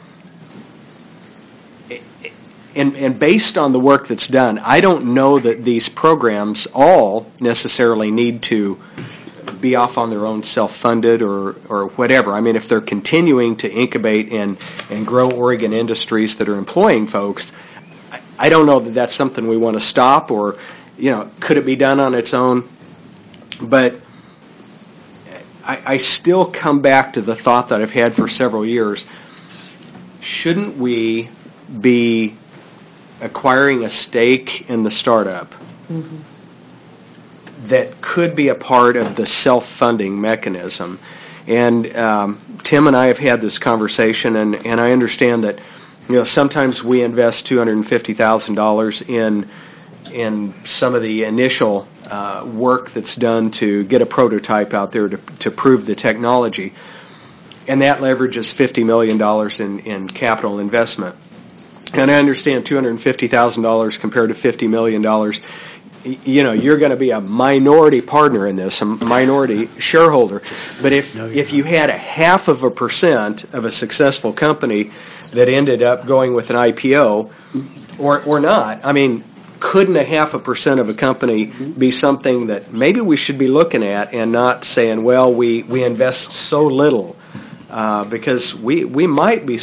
and based on the work that's done, I don't know that these programs all necessarily need to be off on their own, self-funded or whatever. I mean, if they're continuing to incubate and grow Oregon industries that are employing folks, I don't know that that's something we want to stop, or, you know, could it be done on its own? But I still come back to the thought that I've had for several years. Shouldn't we be acquiring a stake in the startup that could be a part of the self-funding mechanism? And Tim and I have had this conversation, and I understand that, you know, sometimes we invest $250,000 in some of the initial work that's done to get a prototype out there to prove the technology, and that leverages $50 million in capital investment. And I understand $250,000 compared to $50 million, you know, you're going to be a minority partner in this, a minority shareholder. But if you had 0.5% of a successful company that ended up going with an IPO, or not, I mean, couldn't 0.5% of a company be something that maybe we should be looking at, and not saying, well, we invest so little, because we might be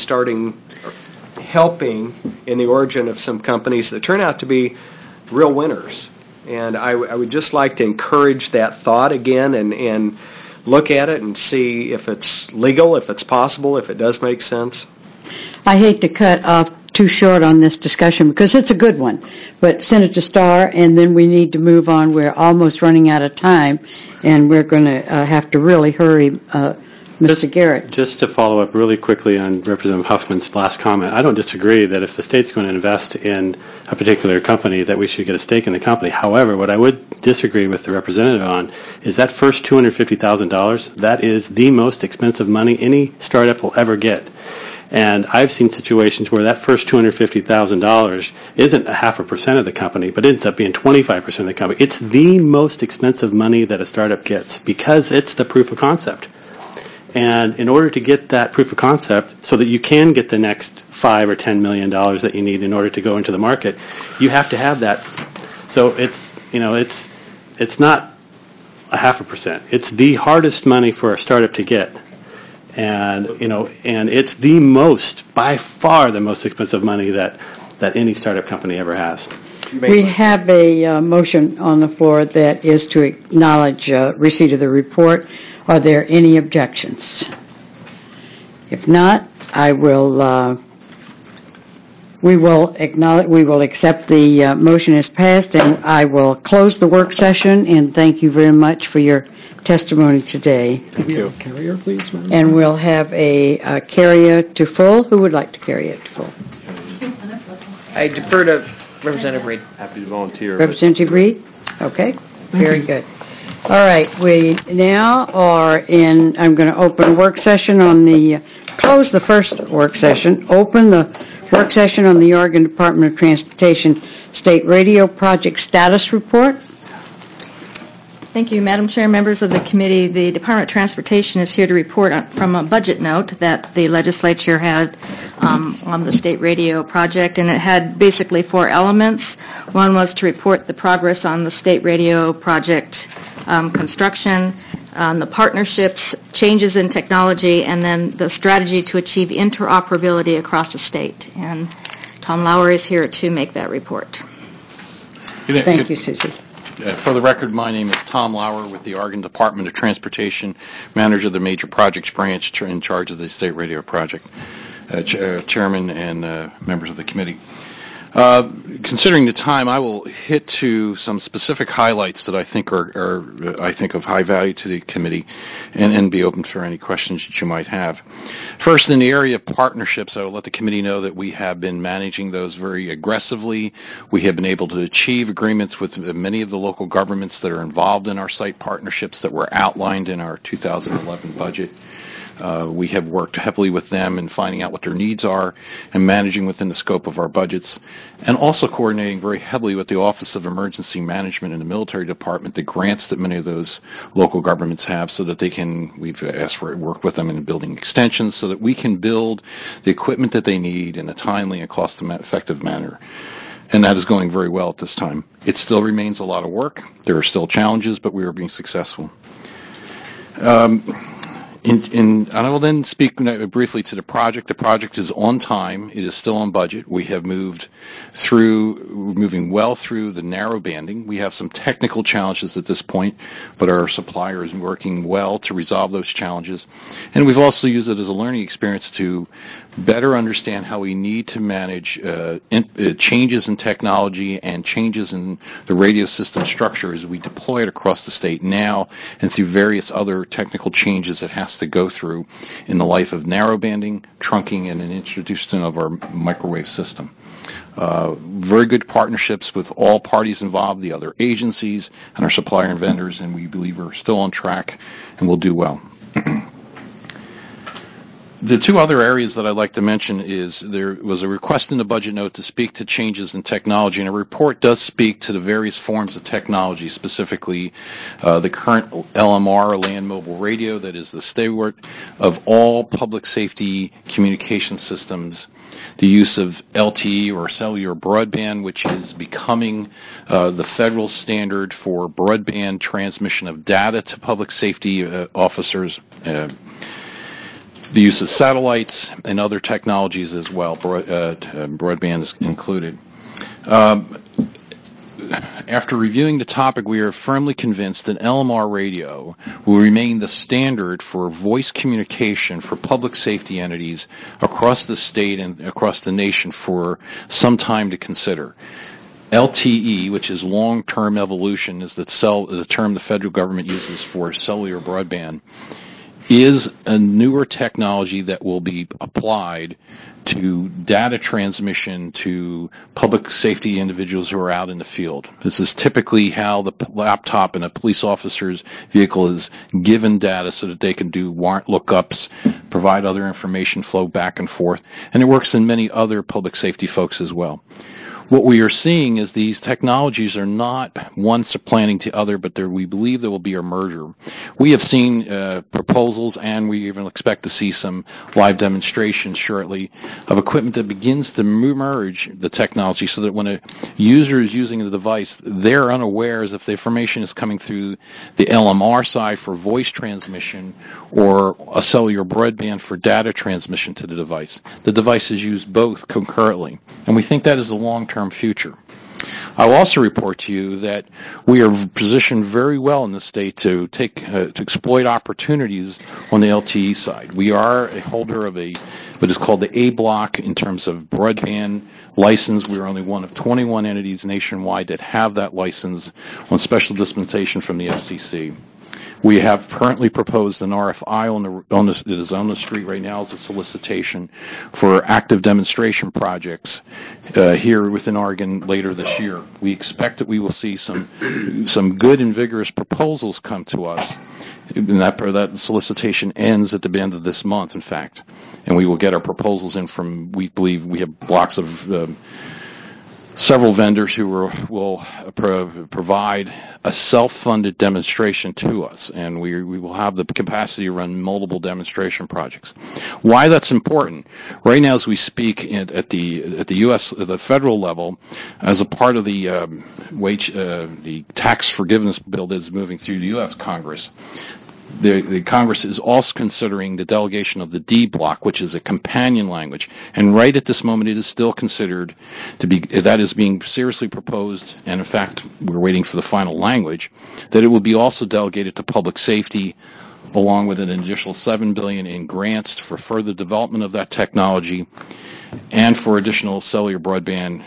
helping in the origin of some companies that turn out to be real winners. And I would just like to encourage that thought again and look at it and see if it's legal, if it's possible, if it does make sense. I hate to cut off too short on this discussion because it's a good one. But Senator Starr, and then we need to move on. We're almost running out of time, and we're going to have to really hurry. Mr. Garrett. Just to follow up really quickly on Representative Huffman's last comment, I don't disagree that if the state's going to invest in a particular company that we should get a stake in the company. However, what I would disagree with the representative on is that first $250,000, that is the most expensive money any startup will ever get. And I've seen situations where that first $250,000 isn't 0.5% of the company, but ends up being 25% of the company. It's the most expensive money that a startup gets because it's the proof of concept. And in order to get that proof of concept so that you can get the next $5 or $10 million that you need in order to go into the market, you have to have that. So it's not 0.5%. It's the hardest money for a startup to get. And it's the most, by far the most expensive money that any startup company ever has. We have a motion on the floor that is to acknowledge receipt of the report. Are there any objections? If not, we will accept the motion as passed, and I will close the work session, and thank you very much for your testimony today. Thank you. Carrier, please. Madam. And we'll have a carrier to full. Who would like to carry it to full? I defer to Representative Reed. Happy to volunteer. Representative Reed? Okay, very good. All right, we now are in, I'm going to open work session close the first work session, open the work session on the Oregon Department of Transportation State Radio Project Status Report. Thank you, Madam Chair, members of the committee. The Department of Transportation is here to report from a budget note that the legislature had on the state radio project, and it had basically 4 elements. One was to report the progress on the state radio project construction, the partnerships, changes in technology, and then the strategy to achieve interoperability across the state. And Tom Lauer is here to make that report. Thank you, Susie. For the record, my name is Tom Lauer with the Oregon Department of Transportation, manager of the Major Projects Branch in charge of the State Radio Project, chairman and members of the committee. Considering the time, I will hit to some specific highlights that I think are of high value to the committee and be open for any questions that you might have. First, in the area of partnerships, I will let the committee know that we have been managing those very aggressively. We have been able to achieve agreements with many of the local governments that are involved in our site partnerships that were outlined in our 2011 budget. We have worked heavily with them in finding out what their needs are and managing within the scope of our budgets, and also coordinating very heavily with the Office of Emergency Management in the Military Department, the grants that many of those local governments have, so that we've asked for work with them in building extensions so that we can build the equipment that they need in a timely and cost-effective manner. And that is going very well at this time. It still remains a lot of work. There are still challenges, but we are being successful. And I will then speak briefly to the project. The project is on time. It is still on budget. We have moving well through the narrow banding. We have some technical challenges at this point, but our supplier is working well to resolve those challenges. And we've also used it as a learning experience to better understand how we need to manage changes in technology and changes in the radio system structure as we deploy it across the state now and through various other technical changes it has to go through in the life of narrowbanding, trunking, and an introduction of our microwave system. Very good partnerships with all parties involved, the other agencies, and our supplier and vendors, and we believe we're still on track and will do well. The 2 other areas that I'd like to mention is there was a request in the budget note to speak to changes in technology, and a report does speak to the various forms of technology, specifically the current LMR, land mobile radio, that is the stalwart of all public safety communication systems, the use of LTE or cellular broadband, which is becoming the federal standard for broadband transmission of data to public safety officers, the use of satellites and other technologies as well, broadband is included. after reviewing the topic, we are firmly convinced that LMR radio will remain the standard for voice communication for public safety entities across the state and across the nation for some time to consider. LTE, which is long-term evolution, is the term the federal government uses for cellular broadband, is a newer technology that will be applied to data transmission to public safety individuals who are out in the field. This is typically how the laptop in a police officer's vehicle is given data so that they can do warrant lookups, provide other information flow back and forth, and it works in many other public safety folks as well. What we are seeing is these technologies are not one supplanting the other, but we believe there will be a merger. We have seen proposals, and we even expect to see some live demonstrations shortly of equipment that begins to merge the technology so that when a user is using the device, they're unaware as if the information is coming through the LMR side for voice transmission or a cellular broadband for data transmission to the device. The devices use both concurrently, and we think that is the long-term future. I will also report to you that we are positioned very well in the state to exploit opportunities on the LTE side. We are a holder of what is called the A block in terms of broadband license. We are only one of 21 entities nationwide that have that license on special dispensation from the FCC. We have currently proposed an RFI it is on the street right now as a solicitation for active demonstration projects here within Oregon later this year. We expect that we will see some good and vigorous proposals come to us. And that solicitation ends at the end of this month, in fact. And we will get our proposals in from, we believe we have blocks of several vendors who will provide a self-funded demonstration to us, and we will have the capacity to run multiple demonstration projects. Why that's important? Right now, as we speak at the U.S. the federal level, as a part of the the tax forgiveness bill that is moving through the U.S. Congress, the Congress is also considering the delegation of the D block, which is a companion language. And right at this moment, it is still considered to be, that is being seriously proposed, and in fact, we're waiting for the final language, that it will be also delegated to public safety, along with an additional $7 billion in grants for further development of that technology, and for additional cellular broadband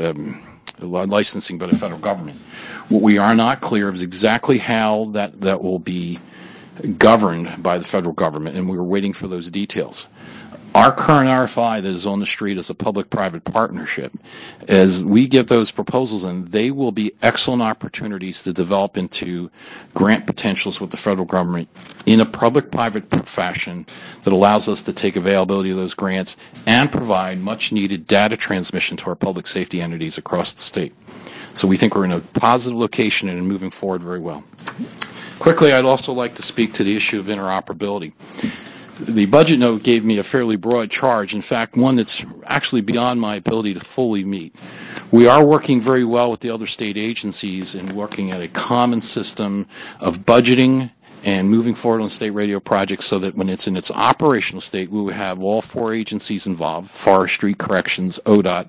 licensing by the federal government. What we are not clear of is exactly how that will be governed by the federal government, and we're waiting for those details. Our current RFI that is on the street is a public-private partnership. As we get those proposals in, they will be excellent opportunities to develop into grant potentials with the federal government in a public-private fashion that allows us to take availability of those grants and provide much-needed data transmission to our public safety entities across the state. So we think we're in a positive location and moving forward very well. Quickly, I'd also like to speak to the issue of interoperability. The budget note gave me a fairly broad charge, in fact, one that's actually beyond my ability to fully meet. We are working very well with the other state agencies in working at a common system of budgeting and moving forward on state radio projects so that when it's in its operational state, we will have all four agencies involved, Forestry, Corrections, ODOT,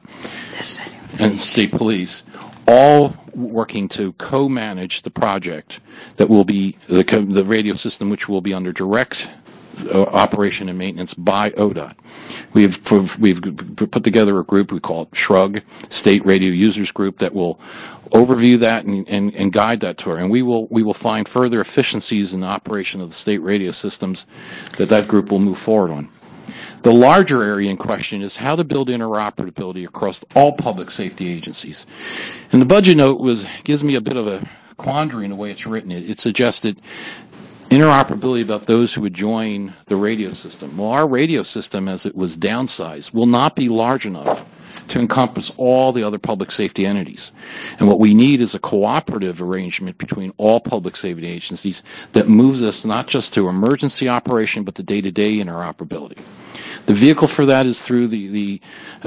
and State Police, all working to co-manage the project that will be the radio system, which will be under direct operation and maintenance by ODOT. We've put together a group we call it SHRUG, State Radio Users Group, that will overview that and guide that tour. And we will find further efficiencies in the operation of the state radio systems that group will move forward on. The larger area in question is how to build interoperability across all public safety agencies. And the budget note gives me a bit of a quandary in the way it's written. It suggested interoperability about those who would join the radio system. Well, our radio system, as it was downsized, will not be large enough to encompass all the other public safety entities. And what we need is a cooperative arrangement between all public safety agencies that moves us not just to emergency operation, but to day-to-day interoperability. The vehicle for that is through the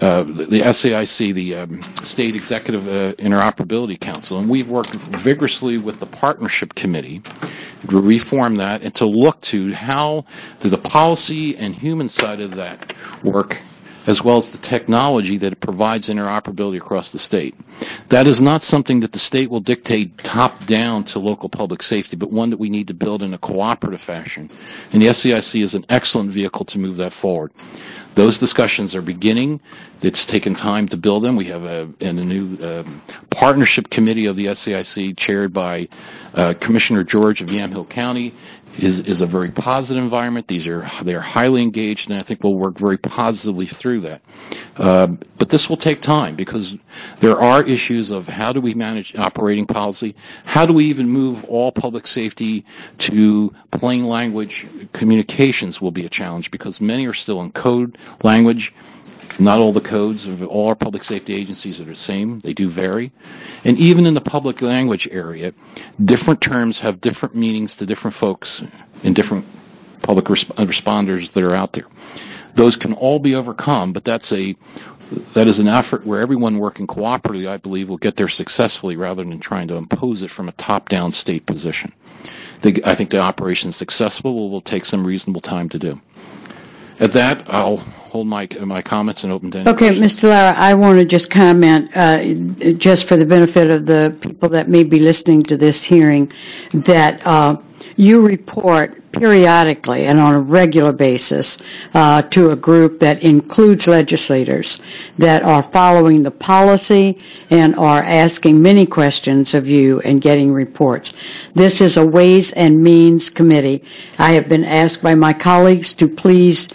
SAIC, the State Executive Interoperability Council, and we've worked vigorously with the Partnership Committee to reform that and to look to how the policy and human side of that work as well as the technology that it provides interoperability across the state. That is not something that the state will dictate top-down to local public safety, but one that we need to build in a cooperative fashion. And the SCIC is an excellent vehicle to move that forward. Those discussions are beginning. It's taken time to build them. We have a new partnership committee of the SCIC chaired by Commissioner George of Yamhill County. Is a very positive environment. They are highly engaged, and I think we'll work very positively through that. But this will take time because there are issues of how do we manage operating policy, how do we even move all public safety to plain language communications will be a challenge because many are still in code language. Not all the codes of all our public safety agencies are the same. They do vary. And even in the public language area, different terms have different meanings to different folks in different public responders that are out there. Those can all be overcome, but that is an effort where everyone working cooperatively, I believe, will get there successfully rather than trying to impose it from a top-down state position. I think the operation is successful will take some reasonable time to do. At that, I'll hold my comments and open to any questions. Mr. Lara, I want to just comment, just for the benefit of the people that may be listening to this hearing, that you report periodically and on a regular basis to a group that includes legislators that are following the policy and are asking many questions of you and getting reports. This is a Ways and Means Committee. I have been asked by my colleagues to please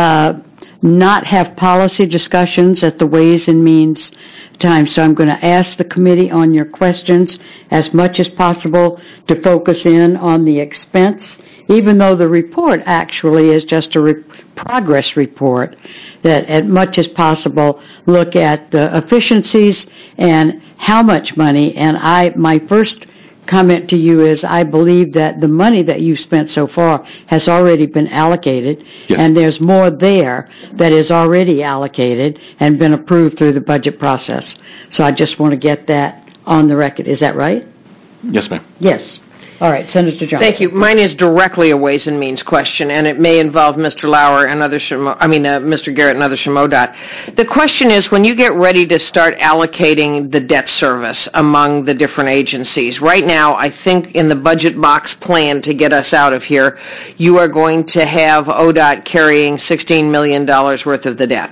not have policy discussions at the Ways and Means time. So I'm going to ask the committee on your questions as much as possible to focus in on the expense, even though the report actually is just a progress report, that as much as possible look at the efficiencies and how much money. And my first comment to you is I believe that the money that you've spent so far has already been allocated, and there's more there that is already allocated and been approved through the budget process. So I just want to get that on the record. Is that right? Yes, ma'am. Yes. All right, Senator Johnson. Thank you. Mine is directly a Ways and Means question, and it may involve Mr. Lauer and Mr. Garrett and others from ODOT. The question is, when you get ready to start allocating the debt service among the different agencies, right now, I think in the budget box plan to get us out of here, you are going to have ODOT carrying $16 million worth of the debt.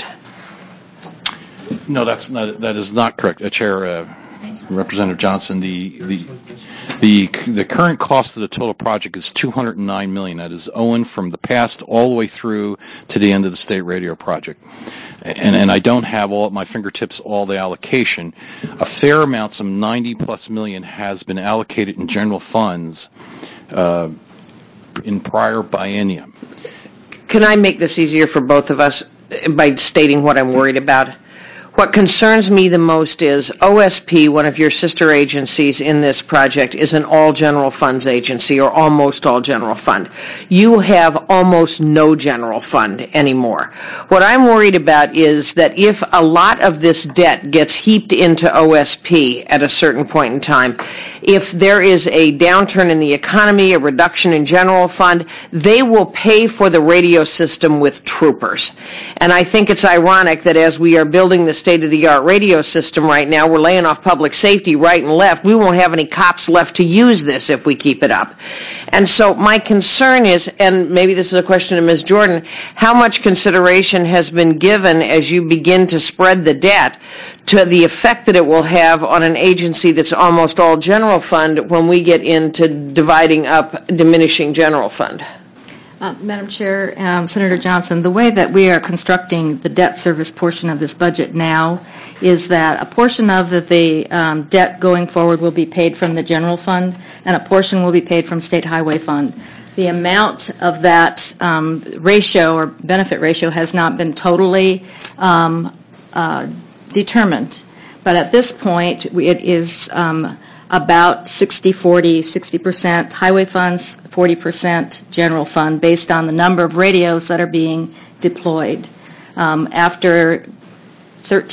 No, that is not correct, Chair. Representative Johnson, the current cost of the total project is $209 million. That is owing from the past all the way through to the end of the state radio project. And I don't have all at my fingertips all the allocation. A fair amount, some $90+ million, has been allocated in general funds in prior biennium. Can I make this easier for both of us by stating what I'm worried about? What concerns me the most is OSP, one of your sister agencies in this project, is an all general funds agency, or almost all general fund. You have almost no general fund anymore. What I'm worried about is that if a lot of this debt gets heaped into OSP at a certain point in time, if there is a downturn in the economy, a reduction in general fund, they will pay for the radio system with troopers. And I think it's ironic that as we are building the state-of-the-art radio system right now, we're laying off public safety right and left. We won't have any cops left to use this if we keep it up. And so my concern is, and maybe this is a question to Ms. Jordan, how much consideration has been given as you begin to spread the debt to the effect that it will have on an agency that's almost all general fund when we get into dividing up diminishing general fund? Madam Chair, Senator Johnson, the way that we are constructing the debt service portion of this budget now is that a portion of the debt going forward will be paid from the general fund, and a portion will be paid from state highway fund. The amount of that ratio or benefit ratio has not been totally determined, but at this point it is about 60-40, 60% highway funds, 40% general fund, based on the number of radios that are being deployed. After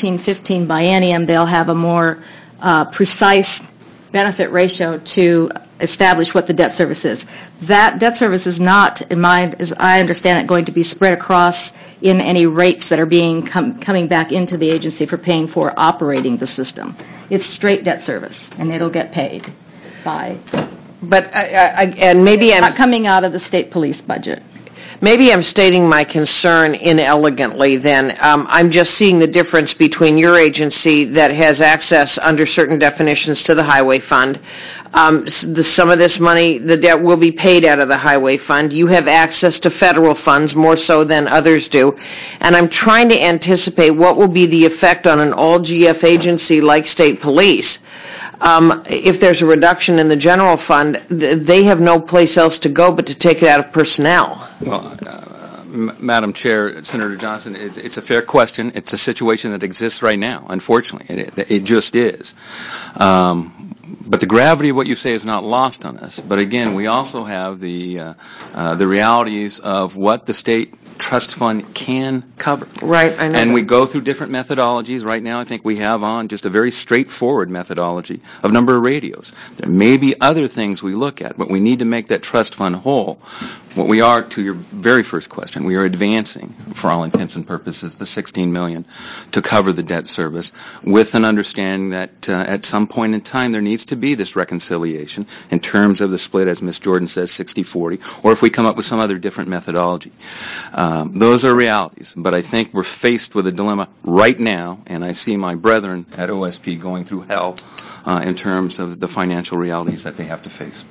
13-15 biennium, they'll have a more precise benefit ratio to establish what the debt service is. That debt service is not, as I understand it, going to be spread across in any rates that are being coming back into the agency for paying for operating the system. It's straight debt service, and it'll get paid by. But and maybe I'm not coming out of the state police budget. Maybe I'm stating my concern inelegantly then. I'm just seeing the difference between your agency that has access under certain definitions to the highway fund. Some of this money, the debt will be paid out of the highway fund. You have access to federal funds more so than others do. And I'm trying to anticipate what will be the effect on an all-GF agency like state police. If there's a reduction in the general fund, they have no place else to go but to take it out of personnel. Well, Madam Chair, Senator Johnson, it's a fair question. It's a situation that exists right now, unfortunately. It just is. But the gravity of what you say is not lost on us. But again, we also have the realities of what the state trust fund can cover. Right, I know. And we go through different methodologies. Right now, I think we have on just a very straightforward methodology of number of radios. There may be other things we look at, but we need to make that trust fund whole. What we are, to your very first question, we are advancing, for all intents and purposes, the $16 million to cover the debt service, with an understanding that at some point in time there needs to be this reconciliation in terms of the split, as Ms. Jordan says, 60-40, or if we come up with some other different methodology. Those are realities, but I think we're faced with a dilemma right now, and I see my brethren at OSP going through hell in terms of the financial realities that they have to face.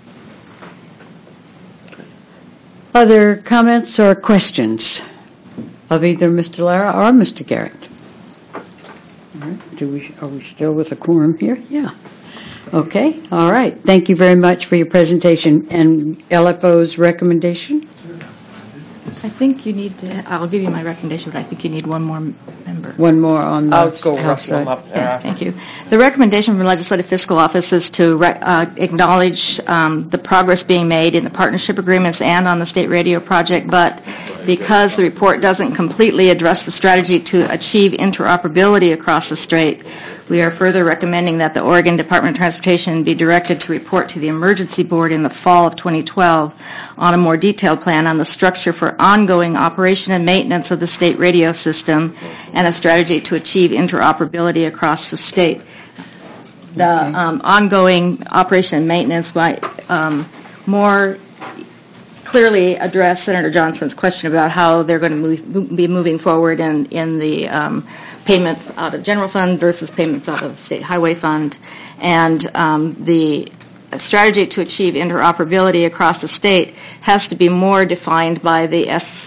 Other comments or questions of either Mr. Lara or Mr. Garrett? All right. Are we still with a quorum here? Yeah. Okay. All right. Thank you very much for your presentation. And LFO's recommendation? I think you need to, I'll give you my recommendation, but I think you need one more member. One more on the I'll go House side. up there. Yeah, thank you. The recommendation from the Legislative Fiscal Office is to acknowledge the progress being made in the partnership agreements and on the state radio project, but because the report doesn't completely address the strategy to achieve interoperability across the state, we are further recommending that the Oregon Department of Transportation be directed to report to the Emergency Board in the fall of 2012 on a more detailed plan on the structure for ongoing operation and maintenance of the state radio system and a strategy to achieve interoperability across the state. The ongoing operation and maintenance might more clearly address Senator Johnson's question about how they're going to be moving forward in the payments out of general fund versus payments out of state highway fund, and the strategy to achieve interoperability across the state has to be more defined by the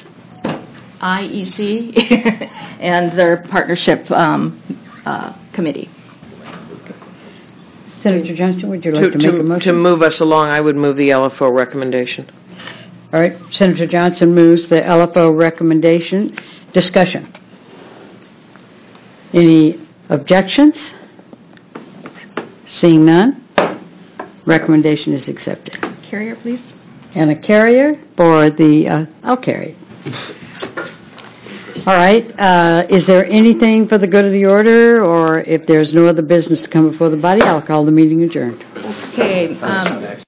SIEC and their partnership committee. Senator Johnson, would you like to make a motion? To move us along, I would move the LFO recommendation. All right. Senator Johnson moves the LFO recommendation. Discussion. Any objections? Seeing none, recommendation is accepted. Carrier, please. And a carrier for the, I'll carry it. All right. Is there anything for the good of the order, or if there's no other business to come before the body, I'll call the meeting adjourned. Okay.